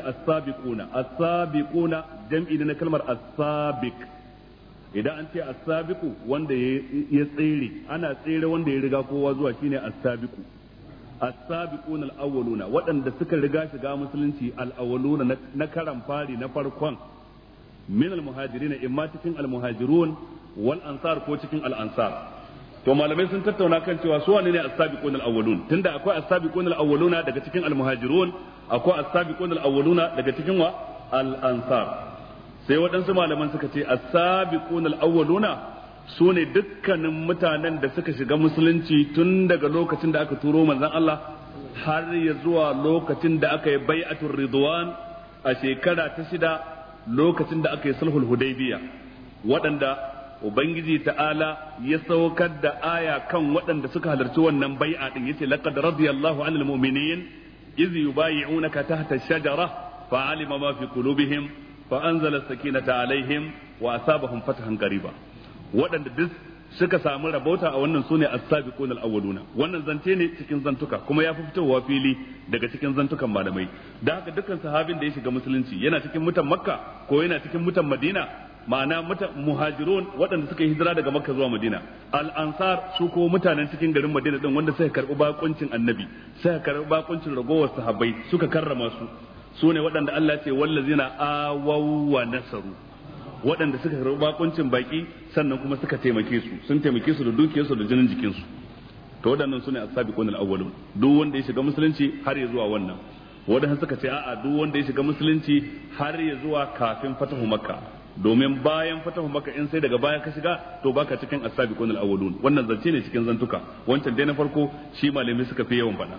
as-sabiquna jam'i na kalmar as-sabiq idan an ce as-sabiqu wanda ya tsere ana tsere wanda ya riga kowa zuwa shine as-sabiqu as-sabiquna al-awwaluna waɗanda suka riga shiga musulunci al-awwaluna na karan fari na farkon min al-muhajirin imma cikin al-muhajirun wal ansar ko cikin al-ansar to malamai sun tattauna kan cewa su wane ne as-sabiqun al-awwalun tunda akwai as-sabiqun al-awwaluna daga cikin al-muhajirun akwai as-sabiqun al-awwaluna daga cikin wa al-ansar sai waɗansu malaman suka ce as-sabiqun al-awwaluna sune dukkanin mutanen da suka shiga musulunci tun daga lokacin da aka turo manzon Allah har ya zuwa lokacin da aka yi bai'atul ridwan a shekara ta 6 lokacin da aka yi sulhul hudaybiya waɗanda ubangiji ta'ala ya saukar da aya kan waɗanda suka halarci wannan bai'a din yace laqad radiyallahu 'anil mu'minin iz yubayyi'unaka tahta ash-shajara fa'alima ma fi qulubihim fa anzala as-sakinata 'alayhim wa asabahum fathan qariba waɗanda duk suka samu rabauta a wannan sune as-sabiqun al-awwaluna wannan zance ne cikin zantuka kuma ya fi fitowa fili daga cikin zantukan malamai da haka dukkan sahabin da ya shiga musulunci yana cikin mutan makka ko yana cikin mutan madina ma'ana muhajirun waɗanda suka yi hijira daga makka zuwa madina al-ansar su ko mutanen cikin garin madina din wanda suka karɓi bakuncin annabi suka karɓi bakuncin ragowar sahabbai suka karrama su ne waɗanda Allah ya ce wallazina awaw wa nasaru waɗanda suka karɓi bakuncin baki sannan kuma suka taimake su sun taimake su da dukiyarsu da jinin jikinsu to waɗannan su ne as-sabiqun al-awwalun duk wanda ya shiga musulunci har ya zuwa wannan wadanda suka ce a'a duk wanda ya shiga musulunci har ya zuwa kafin fatahu makka domin bayan fatahu makka in sai daga baya ka shiga to baka cikin as-sabiqun al-awwalun wannan zance ne cikin zantuka wancan dai na farko shi malami suka fi yawan faɗa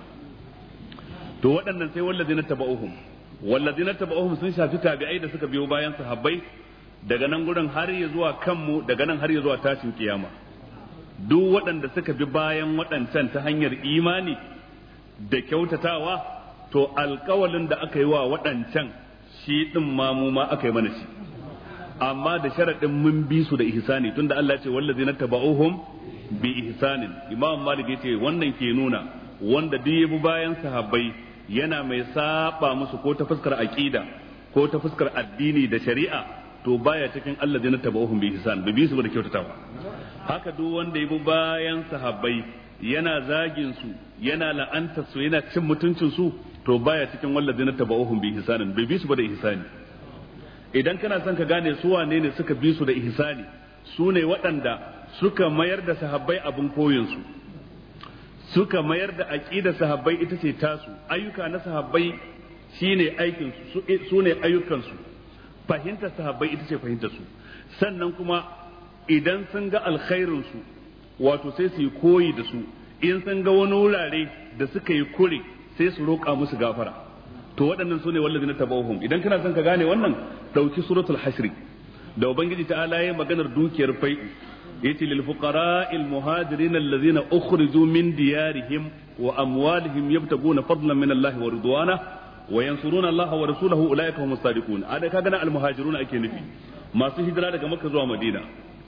to waɗannan sai wallazina tabauhum sun shafi tabi'ai da suka biyo bayan sahabbai daga nan gurin har ya zuwa kanmu daga nan har ya zuwa tashin kiyama duk waɗanda suka bi bayan waɗancan ta hanyar imani da kyautatawa to alƙawalin da aka yi wa waɗancan shi ɗin mamu ma aka yi mana shi amma da sharaɗin mun bi su da ihsani tunda Allah ya ce wallazina tabauhum bi ihsanin Imam Malik yace wannan ke nuna wanda duk ya bi bayan sahabbai yana mai saba musu ko ta fuskar aqida ko ta fuskar addini da shari'a to baya cikin allazina tabauhum bi ihsan bi su da kyautatawa haka duk wanda ya bi bayan sahabbai yana zagin su yana la'anta su yana cin mutuncin su to baya cikin wallazina tabauhum bi ihsanin bi su da ihsani idan kana son ka gane su wane ne suka bi su da ihsani su ne waɗanda suka mayar da sahabbai abin koyin su suka mayar da aqidar sahabbai ita ce tasu ayyuka na sahabbai shine aikin su su ne ayyukan su fahimtar sahabbai ita ce fahimtar su sannan kuma idan sun ga alkhairin su wato sai su yi koyi da su in sun ga wani wurare da suka yi kure sai su roƙa musu gafara to waɗannan su ne wallazina tabauhum idan kana son ka gane wannan dauki suratul hasri da ubangiji ta'ala yayin maganar dukiyar fai'u yace lil fuqara'il muhajirin allazina ukhriju min diyarihim wa amwalihim yabtaguna fadlan min Allah wa ridwana wa yansuruna Allah wa rasulahu ulaika humus sadiqun ada kaga na al muhajirun ake nufi masu hijira daga makka zuwa madina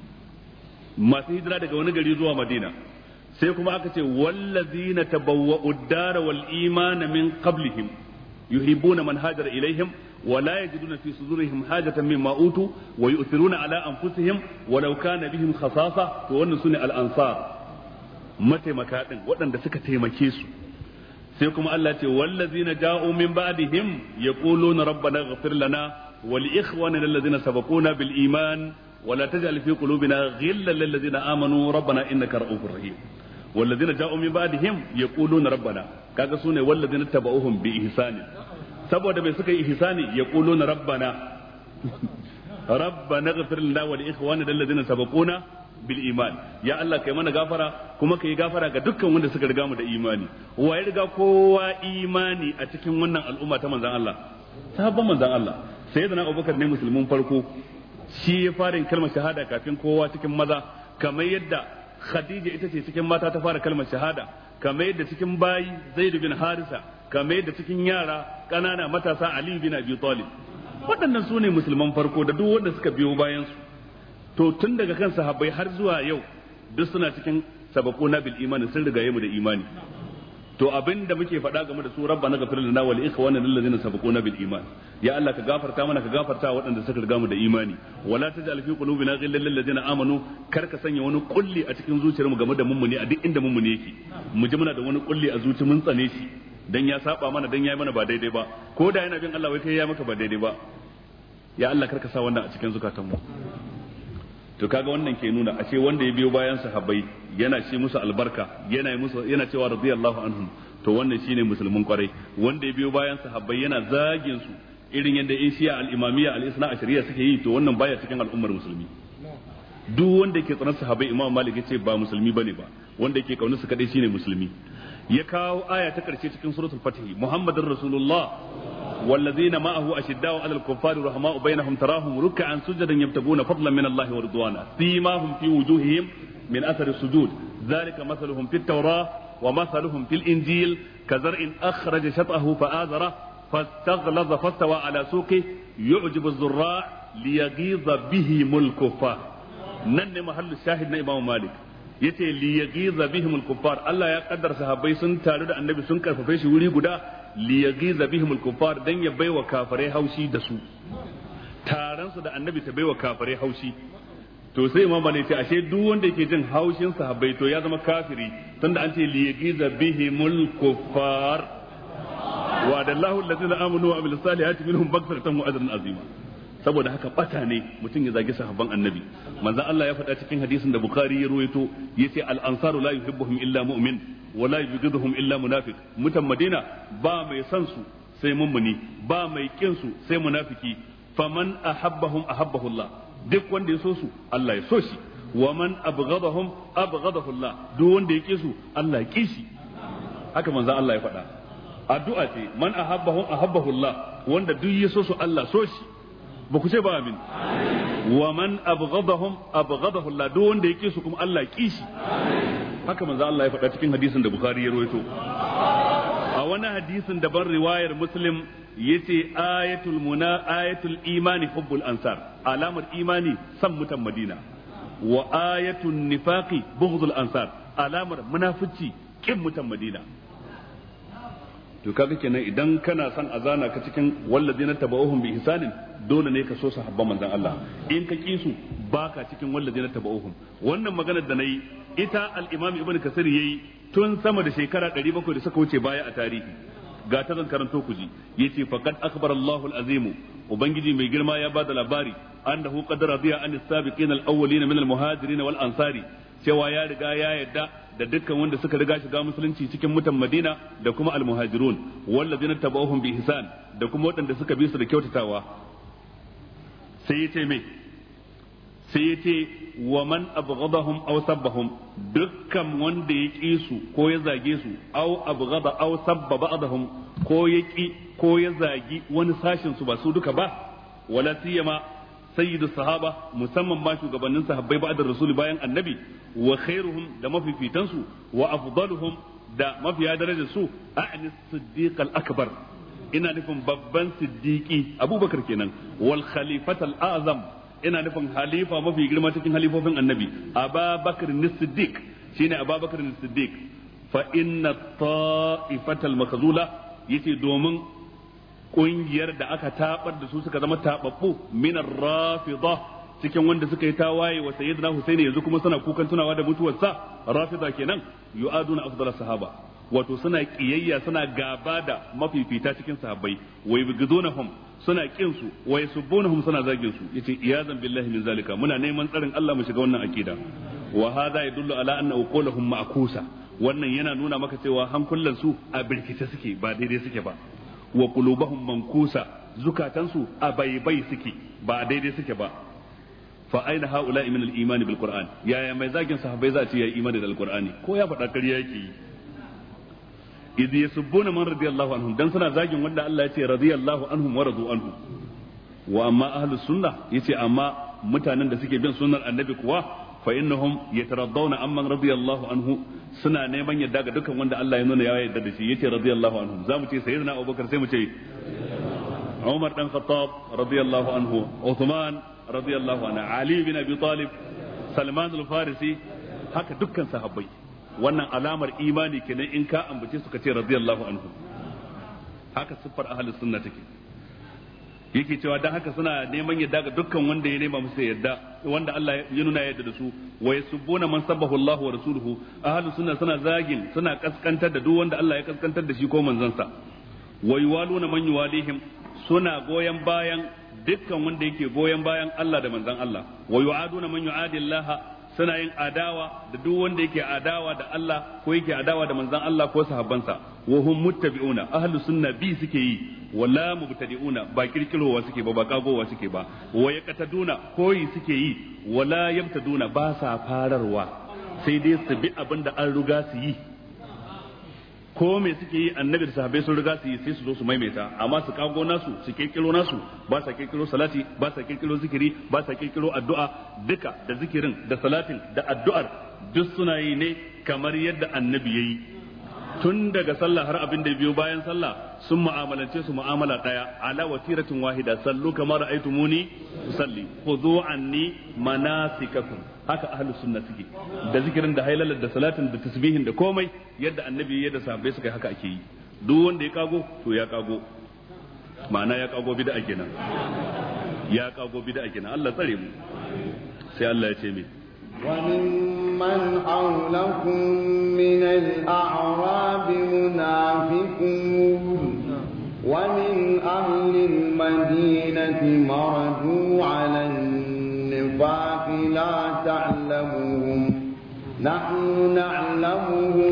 masu hijira daga wani gari zuwa madina sai kuma aka ce wallazina tabawwa'u ad-dara wal imana min qablihim yuhibbuna man hajara ilaihim wa la yajiduna fi sudurihim hajatan mimma utu wa yu'thiruna ala anfusihim walau kana bihim khasasa to wannan sune al-ansar mataimaka din waɗanda suka taimake su sai kuma Allah ce wallazina ja'u min ba'dihim yaquluna rabbana ighfir lana wa li ikhwanina alladhina sabaquna bil iman wa la taj'al fi qulubina ghillan lil ladzina amanu rabbana innaka ra'ufur rahim والذين جاءوا من بعدهم يقولون ربنا kaga sune walladina tabauhum bi ihsani saboda bai suka yi ihsani yaquluna rabbana rabbana ighfir lana wa li ikhwanina alladhina sabaquna bil iman ya Allah kai mana gafara kuma kai gafara ga dukkan wanda suka riga mu da imani wa ya riga kowa imani a cikin wannan al'umma ta manzon Allah sahabban manzon Allah sayyidina Abubakar ne musulmin farko shi ya fara kalmar shahada kafin kowa cikin maza kamar yadda Khadija ita ce cikin mata ta fara kalmar shahada kamar yadda cikin bayi Zaid bin Harisa kamar yadda cikin yara kanana matasa Ali bin Abi Talib waɗannan su ne musulman farko da duk wanda suka biyo bayan su to tun daga kan sahabbai har zuwa yau duk suna cikin sabaquna bil imani sun riga mu da imani to abinda muke faɗa game da su rabbana ghfir lana wa li ikhwanina alladhina sabaquna bil iman ya Allah ka gafarta mana ka gafarta waɗanda suka riga mu da imani wala taj'al fi qulubina ghillan lil ladzina amanu kar ka sanya wani kulli a cikin zuciyarmu game da mummuni a duk inda mummuni yake mu ji muna da wani kulli a zuci mun tsane shi dan ya saba mana dan yayi mana ba daidai ba ko da yana bin Allah wai kai ya maka ba daidai ba ya Allah kar ka sa wannan a cikin zukatanmu to kaga wannan ke nuna ashe wanda ya biyo bayan sahabbai yana ce musu albarka yana cewa radiyallahu anhum to wannan shine musulmin kwarai wanda ya biyo bayan sahabbai yana zagin su irin yadda Asia al-Imamiyya al-Isna ashariya suke yi to wannan baya cikin al'ummar musulmi duk wanda yake tsaron sahabbai Imam Malik yace ba musulmi bane ba wanda yake kaunar su kadai shine musulmi ya kawo aya ta karshe cikin suratul fatih Muhammadur Rasulullah والذين معه أشداء على الكفار رحماء بينهم تراهم ركعا سجدا يبتغون فضلا من الله ورضوانا سيماهم في وجوههم من أثر السجود ذلك مثلهم في التوراة ومثلهم في الإنجيل كزرع أخرج شطأه فآزره فاستغلظ فاستوى على سوقه يعجب الزراع ليغيظ بهم الكفار نن محل الشاهد إمام مالك yace li yagiza bihim al-kuffar Allah ya kaddara sahabbai sun taru da annabi sun karfafe shi wuri guda li yagiza bihim al-kuffar dan ya baiwa kafirai haushi da su taron su da annabi ta baiwa kafirai haushi to sai imam bane ce ashe duk wanda yake jin haushin sahabbai to ya zama kafiri tunda an ce li yagiza bihim al-kuffar wa adallahu alladhina amanu wa amilus salihati minhum maghfiratan wa ajran azima saboda haka bata ne mutum ya zagi sahabban annabi manzon Allah ya faɗa cikin hadisin da Bukhari ya ruwaito yace al-ansaru la yuhibbuhum illa mu'min wa la yubghiduhum illa munafiq mutan Madina ba mai san su sai mummuni ba mai kin su sai munafiki faman ahabbahum ahabbahu Allah duk wanda ya so su Allah ya so shi wa man abghadahum abghadahu Allah duk wanda ya ki su Allah ya ki shi haka manzon Allah ya faɗa addu'a ce man ahabbahum ahabbahu Allah wanda duk ya so su Allah so shi ba ku ce ba amin wa man abghadahum abghadahu Allah duk wanda yake su kuma Allah ki shi haka manzo Allah ya faɗa cikin hadisin da Bukhari ya rawaito a wani hadisin da ban riwayar Muslim yace ayatul imani hubbul ansar alamar imani san mutan Madina wa ayatul nifaqi bughdul ansar alamar munafici kin mutan Madina to kaga kenan idan kana son azana ka cikin wallazina tabauhum bi ihsanin dole ne ka so sahabban manzon Allah in ka ki su baka cikin wallazina tabauhum wannan maganar da nayi ita al-Imam Ibn Kasir yayi tun sama da shekara 700 da suka wuce baya a tarihi ga ta zan karanto ku ji yace faqad akhbara Allahu al-azim ubangiji mai girma ya bada labari annahu qad radiya an as-sabiqin al-awwalin min al-muhajirin wal ansari cewa ya riga ya yadda da dukkan wanda suka riga shiga musulunci cikin mutan Madina da kuma al-muhajirun wallazina tabauhum bi ihsan da kuma waɗanda suka bi su da kyautatawa sai yace me sai yace wa man abghadahum aw sabbahum dukkan wanda ya ki su ko ya zage su aw abghada aw sabba ba'dahum ko ya ki ko ya zagi wani sashin su ba su duka ba wala siyama sayyidu sahaba musamman ma shugabannin sahabbai ba'da rasuli bayan annabi wa khairuhum da mafifitan su wa afdaluhum da mafiya darajar su a'ni siddiq al-akbar ina nufin babban siddiqi abubakar kenan wal khalifat al-azam ina nufin halifa mafi girma cikin halifofin annabi abubakar as-siddiq shine abubakar as-siddiq fa inna ta'ifat al-makhzula yace domin kungiyar da aka tabar da su suka zama tababbu minar rafida cikin wanda suka yi tawaye wa sayyidina Husaini yanzu kuma suna kukan tunawa da mutuwarsa rafida kenan yu'aduna afdal sahaba wato suna kiyayya suna gaba da mafifita cikin sahabbai wa yubghidunhum suna kin su wa yasubbunhum suna zagin su yace iyazan billahi min zalika muna neman tsarin Allah mu shiga wannan akida wa hadha yadullu ala anna uquluhum ma'kusa wannan yana nuna maka cewa hankulan su a birkice suke ba daidai suke ba wa qulubuhum mankusa zukatansu a baibai suke ba daidai suke ba fa aina haula min al-iman bil qur'an yaya mai zagin sahabbai za a ce ya imani da al-qur'ani ko ya faɗa ƙarya yake yi idh yasubbuna man radiyallahu anhum dan suna zagin wanda Allah ya ce radiyallahu anhum wa radu anhu wa amma ahlus sunnah yace amma mutanen da suke bin sunnar annabi kuwa fa innahum yataraddawna amman radiyallahu anhu suna neman yadda ga dukkan wanda Allah ya nuna ya yarda da shi yace radiyallahu anhum zamu ce sayyidina Abubakar sai mu ce Umar dan Khattab radiyallahu anhu Uthman radiyallahu anhu Ali bin Abi Talib Salman al-Farisi haka dukkan sahabbai wannan alamar imani kenan in ka ambace su ka ce radiyallahu anhu haka siffar ahlus sunna take yake cewa dan haka suna neman yadda ga dukkan wanda ya nema musu yadda wanda Allah ya nuna yadda da su wa yasubbuna man sabbahu Allah wa rasuluhu ahlus sunna suna zagin suna kaskantar da duk wanda Allah ya kaskantar da shi ko manzansa wa yuwaluna man yuwalihim suna goyen bayan dukkan wanda yake goyen bayan Allah da manzon Allah wa yu'aduna man yu'adi Allah suna yin adawa da duk wanda yake adawa da Allah ko yake adawa da manzon Allah ko sahabbansa wa hum muttabi'una ahlus sunna bi suke yi wala mubtadi'una ba kirkirowa suke ba kagowa suke ba wa yaqtaduna koyi suke yi wala yabtaduna ba sa fararwa sai dai su bi abinda an riga su yi ko me suke yi annabi da sahabbai sun riga su yi sai su zo su maimaita amma su kago nasu su kirkiro nasu ba sa kirkiro salati ba sa kirkiro zikiri ba sa kirkiro addu'a duka da zikirin da salatin da addu'ar duk suna yi ne kamar yadda annabi yayi tun daga sallah har abin da biyo bayan sallah sun mu'amalance su mu'amala daya ala watiratin wahida sallu kama ra'aytumuni usalli khudhu anni manasikakum haka ahlus sunna suke da zikirin da hailalar da salatin da tasbihin da komai yadda annabi yadda sahabbai suka yi haka ake yi duk wanda ya kago to ya kago ma'ana ya kago bid'a kenan ya kago bid'a kenan Allah tsare mu sai Allah ya ce me وممن حولكم من الأعراب منافقون ومن أهل المدينة مردوا على النفاق لا تعلمهم نحن نعلمهم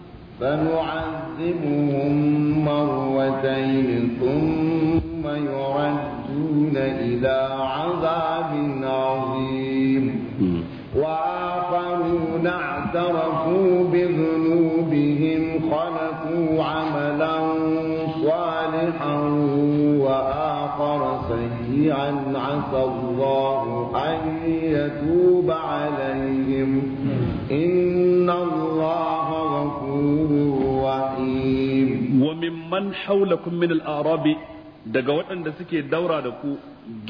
فنعذبهم مرتين ثم يردون إلى عذاب عظيم وآخرون اعترفوا بذنوبهم خلقوا عملا صالحا وآخر سيئا عسى الله أن يتوب عليهم إن الله غفور رحيم وممن حولكم من الأعراب daga waɗanda suke daura da ku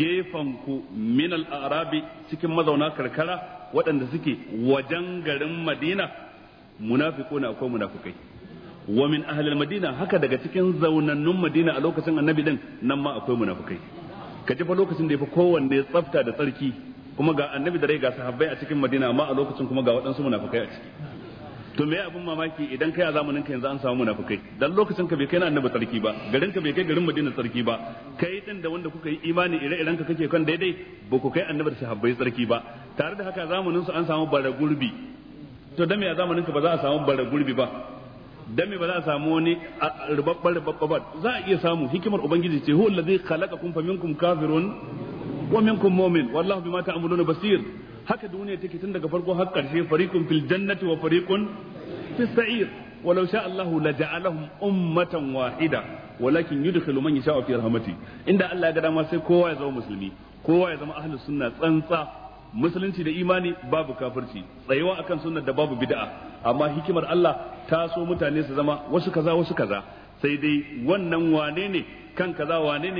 ku min al-arabi cikin mazauna karkara waɗanda suke wajen garin Madina munafiquna akwai munafikai wa min ahli al-Madina haka daga cikin zaunannun Madina a lokacin Annabi din nan ma akwai munafikai kaji fa lokacin da yafi kowanne tsafta da tsarki kuma ga Annabi da rai ga sahabbai a cikin Madina amma a lokacin kuma ga waɗansu munafikai a ciki to me abin mamaki idan kai a zamanin ka yanzu an samu munafikai dan lokacin ka bai kai na Annabi tsarki ba garin ka bai kai garin Madina tsarki ba kai din da wanda kuka yi imani ire-iren ka kake kan daidai ba ku kai Annabi da sahabbai tsarki ba tare da haka zamanin su an samu bara gurbi to dan me a zamanin ka ba za a samu bara gurbi ba dan me ba za a samu wani rubabbar ba za a iya samu hikimar ubangiji ce huwa allazi khalaqakum faminkum kafirun wa minkum mu'min wallahu bima ta'maluna basir haka duniya take tun daga farko har karshe fariqun fil jannati wa fariqun fis sa'ir walau sha Allahu la ja'alahum ummatan wahida walakin yudkhilu man yasha'u fi rahmati inda Allah ya ga dama sai kowa ya zama musulmi kowa ya zama ahlus sunna tsantsa musulunci da imani babu kafirci tsayuwa akan sunnar da babu bid'a amma hikimar Allah ta so mutane su zama wasu kaza sai dai wannan wane ne kan kaza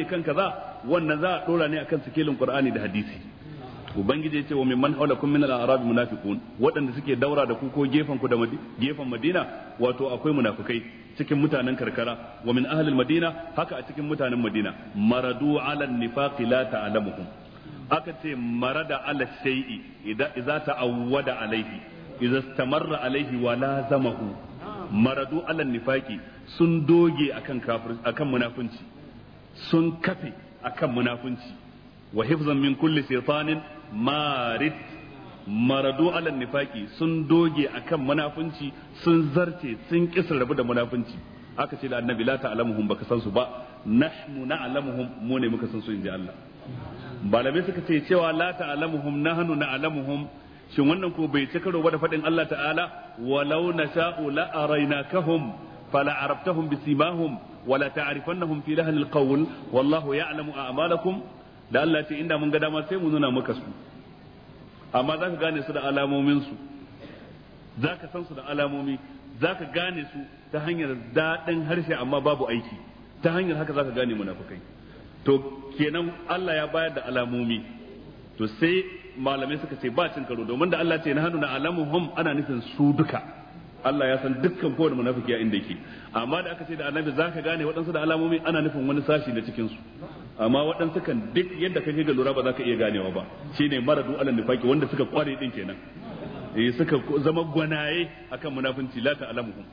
wannan za a dora ne akan sikelin Qur'ani da hadisi ubangiji ya ce wa mimman haulakum min al-a'rab munafiqun waɗanda suke daura da ku ko gefen ku da gefen Madina wato akwai munafikai cikin mutanen karkara wa min ahli al-Madina haka a cikin mutanen Madina maradu ala an-nifaq la ta'lamuhum aka ce marada ala shay'i idza ta'awwada alayhi idza istamarra alayhi wa lazamahu maradu ala an-nifaqi sun doge akan munafunci sun kafe akan munafunci wa hifzan min kulli shaytanin marid maradu ala nifaqi sun doge akan munafunci sun zarce sun kisa rabu da munafunci aka ce da annabi la ta'lamuhum baka san su ba nahnu na'lamuhum mu ne muka san su inji Allah malamai suka ce cewa la ta'lamuhum nahnu na'lamuhum shin wannan ko bai ci karo ba da fadin Allah ta'ala walau nasha'u la araynakahum fala arabtahum bisimahum wala ta'rifannahum fi lahnil qawl wallahu ya'lamu a'malakum da Allah ce inda mun ga dama sai mu nuna maka su amma zaka gane su da alamomin su zaka san su da alamomi zaka gane su ta hanyar dadin harshe amma babu aiki ta hanyar haka zaka gane munafikai to kenan Allah ya bayar da alamomi to sai malamai suka ce ba cin karo domin da Allah ce na hannu na alamuhum ana nufin su duka Allah ya san dukkan kowane munafiki a inda yake amma da aka ce da annabi zaka gane waɗansu da alamomi ana nufin wani sashi da cikin su amma waɗansu kan duk yadda kake ga lura ba za ka iya ganewa ba shine maradu alal nifaqi wanda suka kware din kenan suka zama gwanaye akan munafinci la ta'lamuhum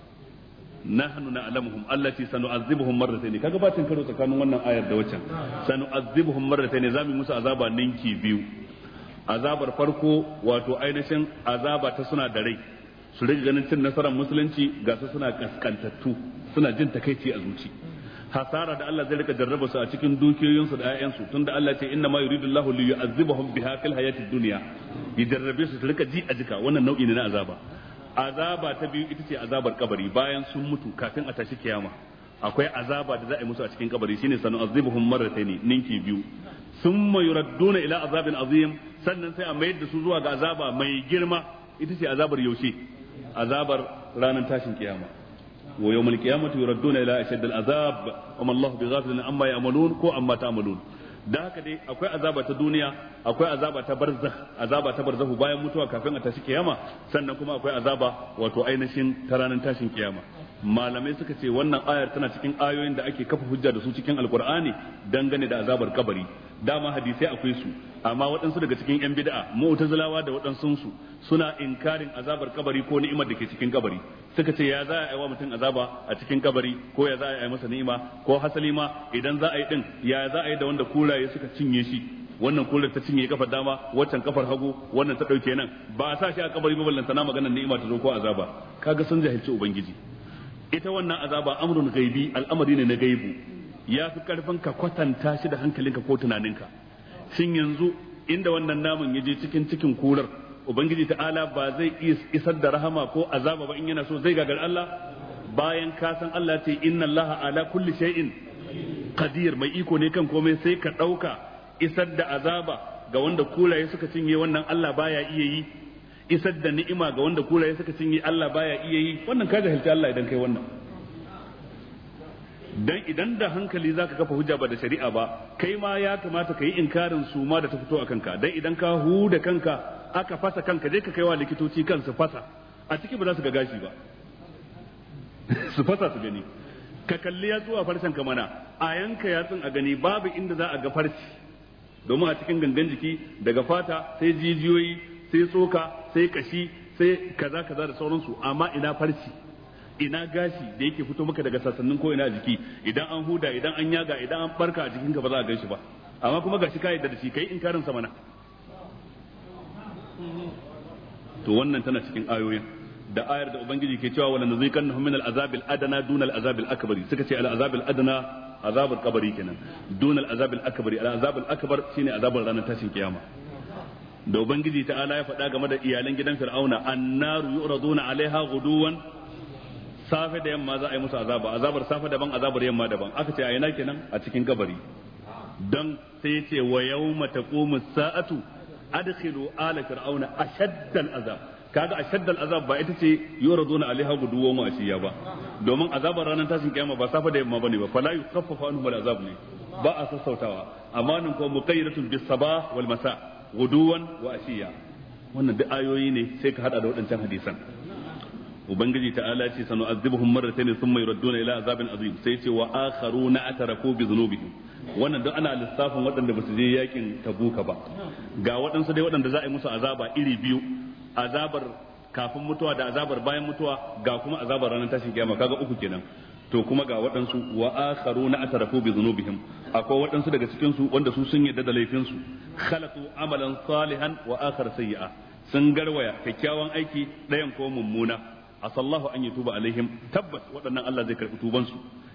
nahnu na'lamuhum allati sanu'azzibuhum marratayn kaga bacin karo tsakanin wannan ayar da waccan sanu'azzibuhum marratayn zamu musu azaba ninki biyu azabar farko wato ainihin azaba ta suna da rai su rage ganin cin nasarar musulunci ga su suna kaskantattu suna jin takeici a zuci hasara da Allah zai rika jarraba su a cikin dukiyoyinsu da ƴaƴansu tunda Allah ce inna ma yuridullahu li yu'azzibahum biha fil hayatid dunya ya jarrabe su rika ji a jika wannan nau'i ne na azaba azaba ta biyu ita ce azabar kabari bayan sun mutu kafin a tashi kiyama akwai azaba da za a yi musu a cikin kabari shine sanu'azibuhum marratayn ninki biyu summa yuradduna ila azabin azim sannan sai a mayar da su zuwa ga azaba mai girma ita ce azabar yaushe azabar ranar tashin kiyama wa yawmal qiyamati yuradduna ila ashaddil azab wa ma Allahu bighafilin amma ya'malun ko amma ta'malun da haka dai akwai azaba ta duniya akwai azaba ta barzahu bayan mutuwa kafin a tashi kiyama sannan kuma akwai azaba wato ainihin ta ranar tashin kiyama malamai suka ce wannan ayar tana cikin ayoyin da ake kafa hujja da su cikin alkur'ani dangane da azabar kabari dama hadisai akwai su amma waɗansu daga cikin yan bid'a mu'tazilawa da waɗansu su suna inkarin azabar kabari ko ni'imar da ke cikin kabari suka ce ya za a yi wa mutum azaba a cikin kabari ko ya za a yi masa ni'ima ko hasali ma idan za a yi din ya za a yi da wanda kuraye suka cinye shi wannan kurar ta cinye kafar dama waccan kafar hagu wannan ta dauke nan ba a sa shi a kabari ba ballanta na maganar ni'ima ta zo ko azaba kaga sun jahilci ubangiji ita wannan azaba amrun gaibi al'amari ne na gaibu ya fi karfin ka kwatanta shi da hankalinka ko tunaninka shin yanzu inda wannan namun ya je cikin kurar ubangiji ta'ala ba zai iya isar da rahama ko azaba ba in yana so zai gagar Allah bayan ka san Allah ce inna Allah ala kulli shay'in qadir mai iko ne kan komai sai ka dauka isar da azaba ga wanda kulaye suka cinye wannan Allah baya iya yi isar da ni'ima ga wanda kulaye suka cinye Allah baya iya yi wannan ka jahilci Allah idan kai wannan dan idan da hankali zaka kafa hujja ba da shari'a ba kai ma ya kamata ka yi inkarin su ma da ta fito a kanka dan idan ka huda kanka aka fasa kanka je ka kaiwa likitoci kansu fasa a ciki ba za su ga gashi ba su fasa su gani ka kalli yatsu a farcen ka mana a yanka yatsun a gani babu inda za a ga farci domin a cikin gangan jiki daga fata sai jijiyoyi sai tsoka sai kashi sai kaza kaza da sauransu amma ina farci ina gashi da yake fito maka daga sassanin ko ina a jiki idan an huda idan an yaga idan an barka a jikinka ba za a gan shi ba amma kuma gashi ka yadda da shi kai inkarin sa mana to wannan tana cikin ayoyin da ayar da ubangiji ke cewa wala nuziqannahum min al-azab al-adna duna al-azab al-akbar suka ce al-azab al-adna azab al-qabri kenan duna al-azab al-akbar al-azab al-akbar shine azabar ranar tashin kiyama da ubangiji ta'ala ya faɗa game da iyalan gidan fir'auna annaru yuraduna alaiha ghuduwan safe da yamma za a yi musu azabar safe daban azabar yamma daban aka ce a ina kenan a cikin kabari dan sai ya ce wa yawma taqumu as-sa'atu adkhilu ala fir'auna ashaddal azab kaga ashaddal azab ba ita ce yuraduna alaiha guduwan wa ashiya ba domin azabar ranar tashin kiyama ba safa da yamma bane ba fala yukhaffafu anhum al-azab ne ba a sassautawa amma nan ko muqayyadatun bis sabah wal masa guduwan wa ashiya wannan duk ayoyi ne sai ka hada da wadancan hadisan ubangiji ta'ala ce sanu azibuhum marratayn thumma yuradduna ila azabin azim sai ce wa akharuna atarafu bi dhunubihim wannan duk ana lissafin waɗanda ba su je yakin tabuka ba ga waɗansu dai waɗanda za a yi musu azaba iri biyu azabar kafin mutuwa da azabar bayan mutuwa ga kuma azabar ranar tashin kiyama kaga uku kenan to kuma ga waɗansu wa akharuna atarafu bi dhunubihim akwai waɗansu daga cikin su wanda su sun yadda da laifin su khalaqu amalan salihan wa akhar sayyi'a sun garwaya kyakkyawan aiki ɗayan ko mummuna asallahu an yatuba alaihim tabbas waɗannan Allah zai karɓi tuban su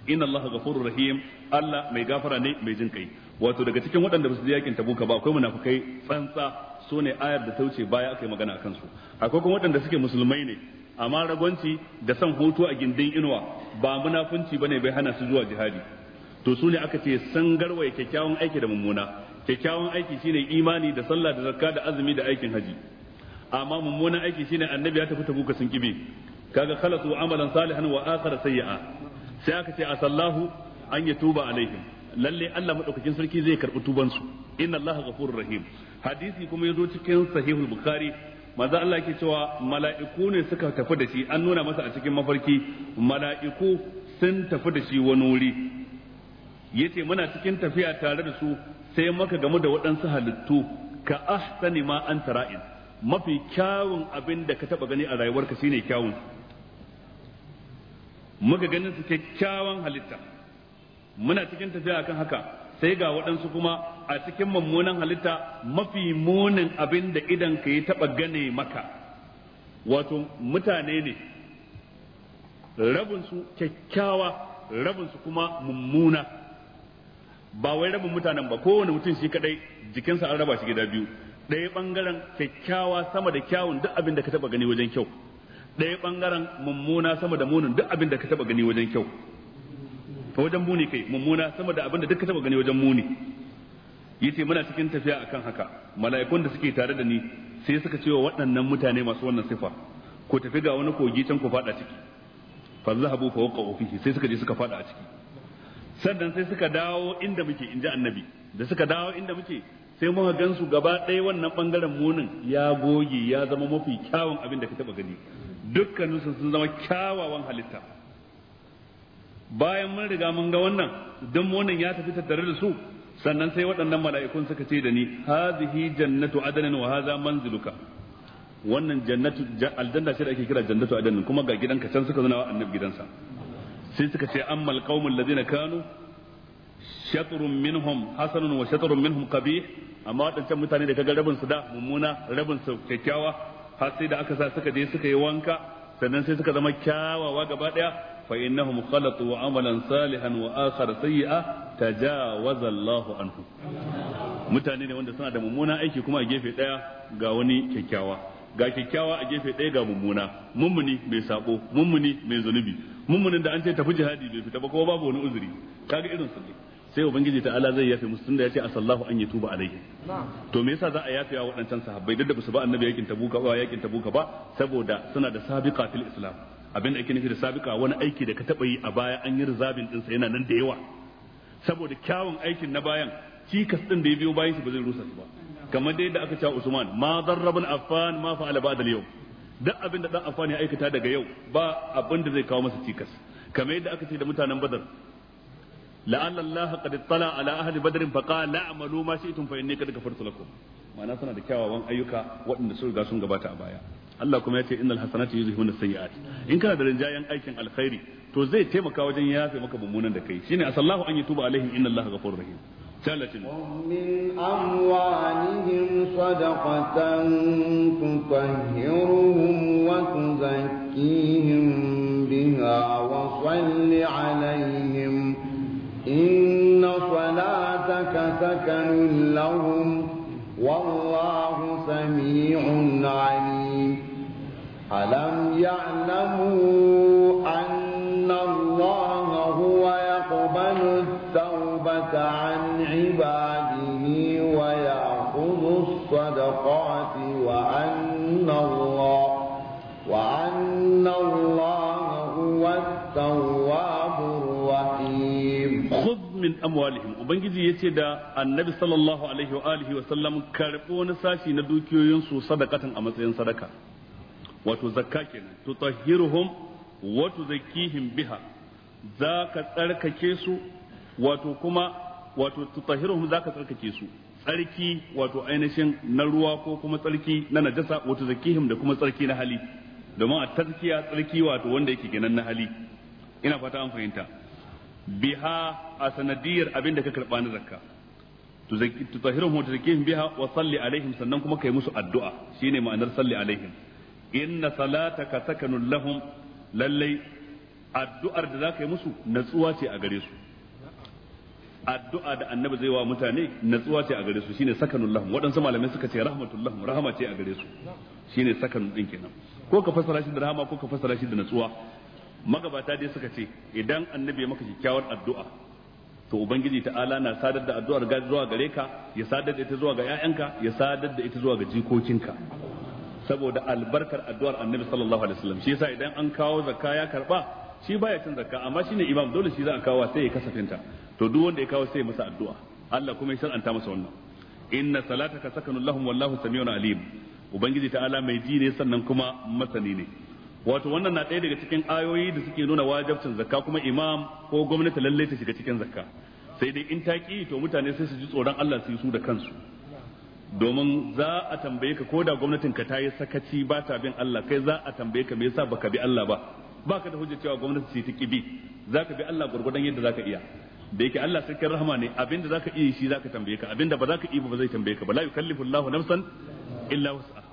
inna allaha ghafurur rahim Allah mai gafara ne mai jin kai wato daga cikin waɗanda ba su je yakin tabuka ba akwai munafikai tsantsa su ne ayar da ta wuce baya aka yi magana akan su akwai kuma waɗanda suke musulmai ne amma ragwanci da son hutu a gindin inuwa ba munafunci bane bai hana su zuwa jihadi to su ne aka ce san garwaye kyakkyawan aiki da mummuna kyakkyawan aiki shine imani da sallah da zakka da azumi da aikin haji amma mummunan aiki shine annabi ya tafi tabuka sun kibe kaga khalatu amalan salihan wa akhara sayyi'a sai aka ce asallahu an yatuba alaihim lalle Allah madaukakin sarki zai karbi tuban su inna Allaha ghafurur rahim hadisi kuma yazo cikin sahihul bukhari manzo Allah yake cewa mala'iku ne suka tafi da shi an nuna masa a cikin mafarki mala'iku sun tafi da shi wani wuri yace muna cikin tafiya tare da su sai muka gamu da waɗansu halittu ka ahsani ma anta ra'in mafi kyawun abin da ka taba gani a rayuwarka shine kyawun muka ganin su kyakkyawan halitta muna cikin tafiya akan haka sai ga waɗansu kuma a cikin mummunan halitta mafi munin abin da idan ka yi taba gane maka wato mutane ne rabinsu kyakkyawa rabinsu kuma mummuna ba wai rabin mutanen ba kowane mutum shi kadai jikinsa an raba shi gida biyu ɗaya bangaren kyakkyawa sama da kyawun duk abin da ka taba gani wajen kyau ɗaya bangaren mummuna sama da munin duk abin da ka taba gani wajen kyau ta wajen muni kai mummuna sama da abin da duk ka taba gani wajen muni yace muna cikin tafiya akan haka mala'ikun da suke tare da ni sai suka ce wa waɗannan mutane masu wannan sifa ko tafi ga wani kogi can ku fada ciki fa zahabu fa waqa'u fihi sai suka je suka fada a ciki sannan sai suka dawo inda muke inji annabi da suka dawo inda muke sai muka gansu gaba ɗaya wannan bangaren munin ya goge ya zama mafi kyawun abin da ka taba gani dukkaninsu sun zama kyawawan halitta bayan mun riga mun ga wannan dan munin ya tafi tattare da su sannan sai waɗannan mala'ikun suka ce da ni hazihi jannatu adnan wa hadha manziluka wannan jannatu aljanna ce da ake kira jannatu adnan kuma ga gidanka can suka zana wa annabi gidansa sai suka ce ammal qaumul ladina kanu shatrun minhum hasanun wa shatrun minhum qabih amma wadancan mutane da kaga rabin su da mummuna rabin su kyakkyawa har sai da aka sa suka je suka yi wanka sannan sai suka zama kyawawa gaba daya fa innahum khalatu amalan salihan wa akhar sayyi'a tajawaza Allahu anhu mutane ne wanda suna da mummuna aiki kuma a gefe daya ga wani kyakkyawa ga kyakkyawa a gefe daya ga mummuna mummuni mai sabo mummuni mai zunubi mummunin da an ce tafi jihadi bai fita ba kuma babu wani uzuri kaga irin su ne sai ubangiji ta'ala zai yafe musu tunda yace asallahu an yatuba alaihi to me yasa za a yafe wa waɗancan sahabbai duk da basu ba annabi yakin tabuka ba saboda suna da sabiqa fil islam abin da ake nufi da sabiqa wani aiki da ka taba yi a baya an yi rizabin din sa yana nan da yawa saboda kyawun aikin na bayan cikas din da ya biyo bayan shi ba zai rusa su ba kamar dai da aka ce Usman ma darrabun affan ma fa'ala ba'da al-yawm duk abin da dan affan ya aikata daga yau ba abin da zai kawo masa cikas kamar yadda aka ce da mutanen badar la'alla Allah qad ittala ala ahli badr fa qala a'malu ma shi'tum fa inni qad ghafartu lakum ma'ana suna da kyawawan ayyuka waɗanda sun riga sun gabata a baya Allah kuma ya ce innal hasanati yuzhibuna as-sayyi'at in kana da rinjayen aikin alkhairi to zai taimaka wajen yafe maka mummunan da kai shine asallahu an yatuba alaihim inna Allah ghafurur rahim ومن أموالهم صدقة تطهرهم وتزكيهم بها وصل عليهم إن صلاتك سكن لهم والله سميع عليم ألم يعلموا أن الله هو يقبل التوبة عن عباده ويأخذ الصدقات وأن الله هو التواب الرحيم خذ من أموالهم وبنجي يتدى النبي صلى الله عليه وآله وسلم كاربون ساشي ندوكيو ينسو صدقة أمسين صدقة وتزكاكين تطهرهم وتزكيهم بها ذاك ترككيسو wato kuma wato tutahhiruhum zaka tsarkake su tsarki wato ainihin na ruwa ko kuma tsarki na najasa wato zakihim da kuma tsarki na hali domin a tazkiya tsarki wato wanda yake kenan na hali ina fata an fahimta biha a sanadiyar abinda ka karba na zakka tutahhiruhum wa tuzakihim biha wa salli alaihim sannan kuma kai musu addu'a shine ma'anar salli alaihim inna salataka sakanun lahum lallai addu'ar da zaka yi musu natsuwa ce a gare su addu'a da annabi zai wa mutane natsuwa ce a gare su shine sakanul lahum waɗansu malamai suka ce rahmatul lahum rahama ce a gare su shine sakanul din kenan ko ka fassara shi da rahama ko ka fassara shi da natsuwa magabata dai suka ce idan annabi ya maka kyakkyawar addu'a to ubangiji ta'ala na sadar da addu'ar zuwa gare ka ya sadar da ita zuwa ga ƴaƴanka ya sadar da ita zuwa ga jikokinka saboda albarkar addu'ar annabi sallallahu alaihi wasallam shi yasa idan an kawo zakka ya karba shi baya cin zakka amma shine imam dole shi za a kawo sai ya kasafinta to duk wanda ya kawo sai ya masa addu'a Allah kuma ya shar'anta masa wannan inna salataka sakanul lahum wallahu samiun alim ubangiji ta'ala mai ji ne sannan kuma masani ne wato wannan na ɗaya daga cikin ayoyi da suke nuna wajibcin zakka kuma imam ko gwamnati lalle ta shiga cikin zakka sai dai in ta ki to mutane sai su ji tsoron Allah su yi su da kansu domin za a tambaye ka ko da gwamnatin ka ta yi sakaci ba ta bin Allah kai za a tambaye ka me yasa baka bi Allah ba baka da hujja cewa gwamnati ce ta ki bi zaka bi Allah gurgurdan yadda zaka iya da yake Allah sarkin rahama ne abinda zaka iya shi zaka tambaye ka abinda ba zaka iya ba zai tambaye ka ba la yukallifu Allahu nafsan illa wus'aha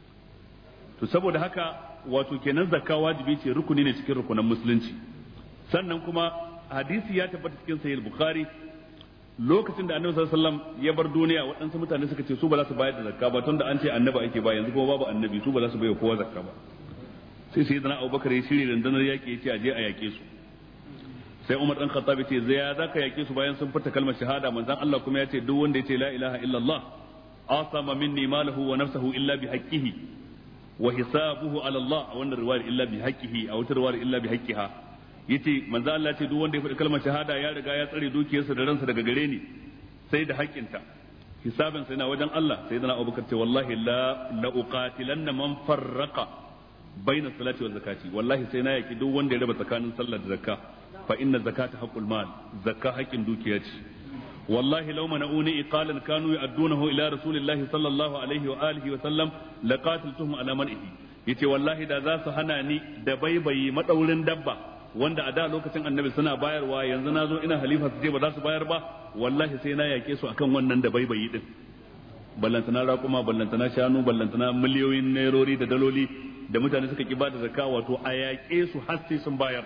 to saboda haka wato kenan zakka wajibi ce rukuni ne cikin rukunan musulunci sannan kuma hadisi ya tabbata cikin sahih bukhari lokacin da annabi sallallahu alaihi wasallam ya bar duniya waɗansu mutane suka ce su ba za su bayar da zakka ba tunda an ce annabi ake ba yanzu kuma babu annabi su ba za su bayar kowa zakka ba sai sayyidina abubakar ya shirye rundunar yaki ya ce aje a yake su sai umar dan khattab ya ce zai zaka yake su bayan sun furta kalmar shahada manzon Allah kuma ya ce duk wanda ya ce la ilaha illallah asama minni malahu wa nafsuhu illa bi haqqihi wa hisabuhu ala Allah a wannan riwayar illa bi haqqihi a wata riwayar illa bi haqqiha yace manzo Allah ce duk wanda ya faɗi kalmar shahada ya riga ya tsare dukiyarsa da ransa daga gare ni sai da haƙƙinta hisabin sai na wajen Allah sai dana Abubakar ce wallahi la uqatilanna man farraqa baina salati wa zakati wallahi sai na yaki duk wanda ya raba tsakanin sallah da zakka fa inna zakata haqqul mal zakka haƙƙin dukiya ce wallahi law mana'uni iqalan kanu ya'dunahu ila rasulillahi sallallahu alaihi wa alihi wa sallam laqatiltuhum ala man'ihi yace wallahi da za su hana ni da baibayi madaurin dabba wanda a da lokacin annabi suna bayarwa yanzu nazo ina halifa su je ba za su bayar ba wallahi sai na yake su akan wannan da baibayi din ballantana raƙuma ballantana shanu ballantana miliyoyin nairori da daloli da mutane suka ki ba da zakka wato a yaƙe su har sai sun bayar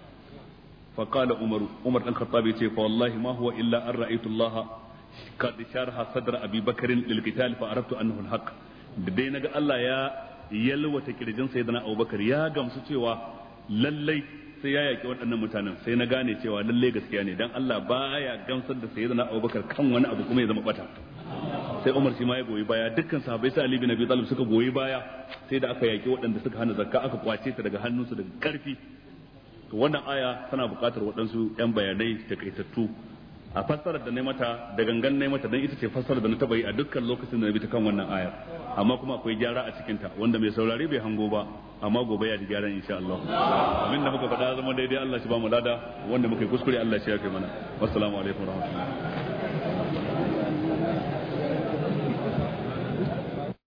فقال عمر بن الخطاب يقول فوالله ما هو إلا أن رأيت الله قد شرح صدر أبي بكر للقتال فعرفت أنه الحق dai naga Allah ya yalwata kirjin sayyidina Abubakar ya gamsu cewa lallai sai ya yaki waɗannan mutanen sai na gane cewa lallai gaskiya ne dan Allah baya gamsar da sayyidina Abubakar kan wani abu kuma ya zama bata sai Umar shi ma ya goyi baya dukkan sahabbai sai Ali bin Abi Talib suka goyi baya sai da aka yaki waɗanda suka hana zakka aka kwace ta daga hannunsu daga karfi to wannan aya tana buƙatar waɗansu 'yan bayanai takaitattu a fassarar da na mata da gangan na mata don ita ce fassarar da na taɓa yi a dukkan lokacin da na bi ta kan wannan aya amma kuma akwai gyara a cikinta wanda mai saurare bai hango ba amma gobe ya ji gyaran insha Allah abinda muka faɗa zama daidai Allah shi ba mu lada wanda muka yi kuskure Allah shi ya kai mana wassalamu alaikum warahmatullahi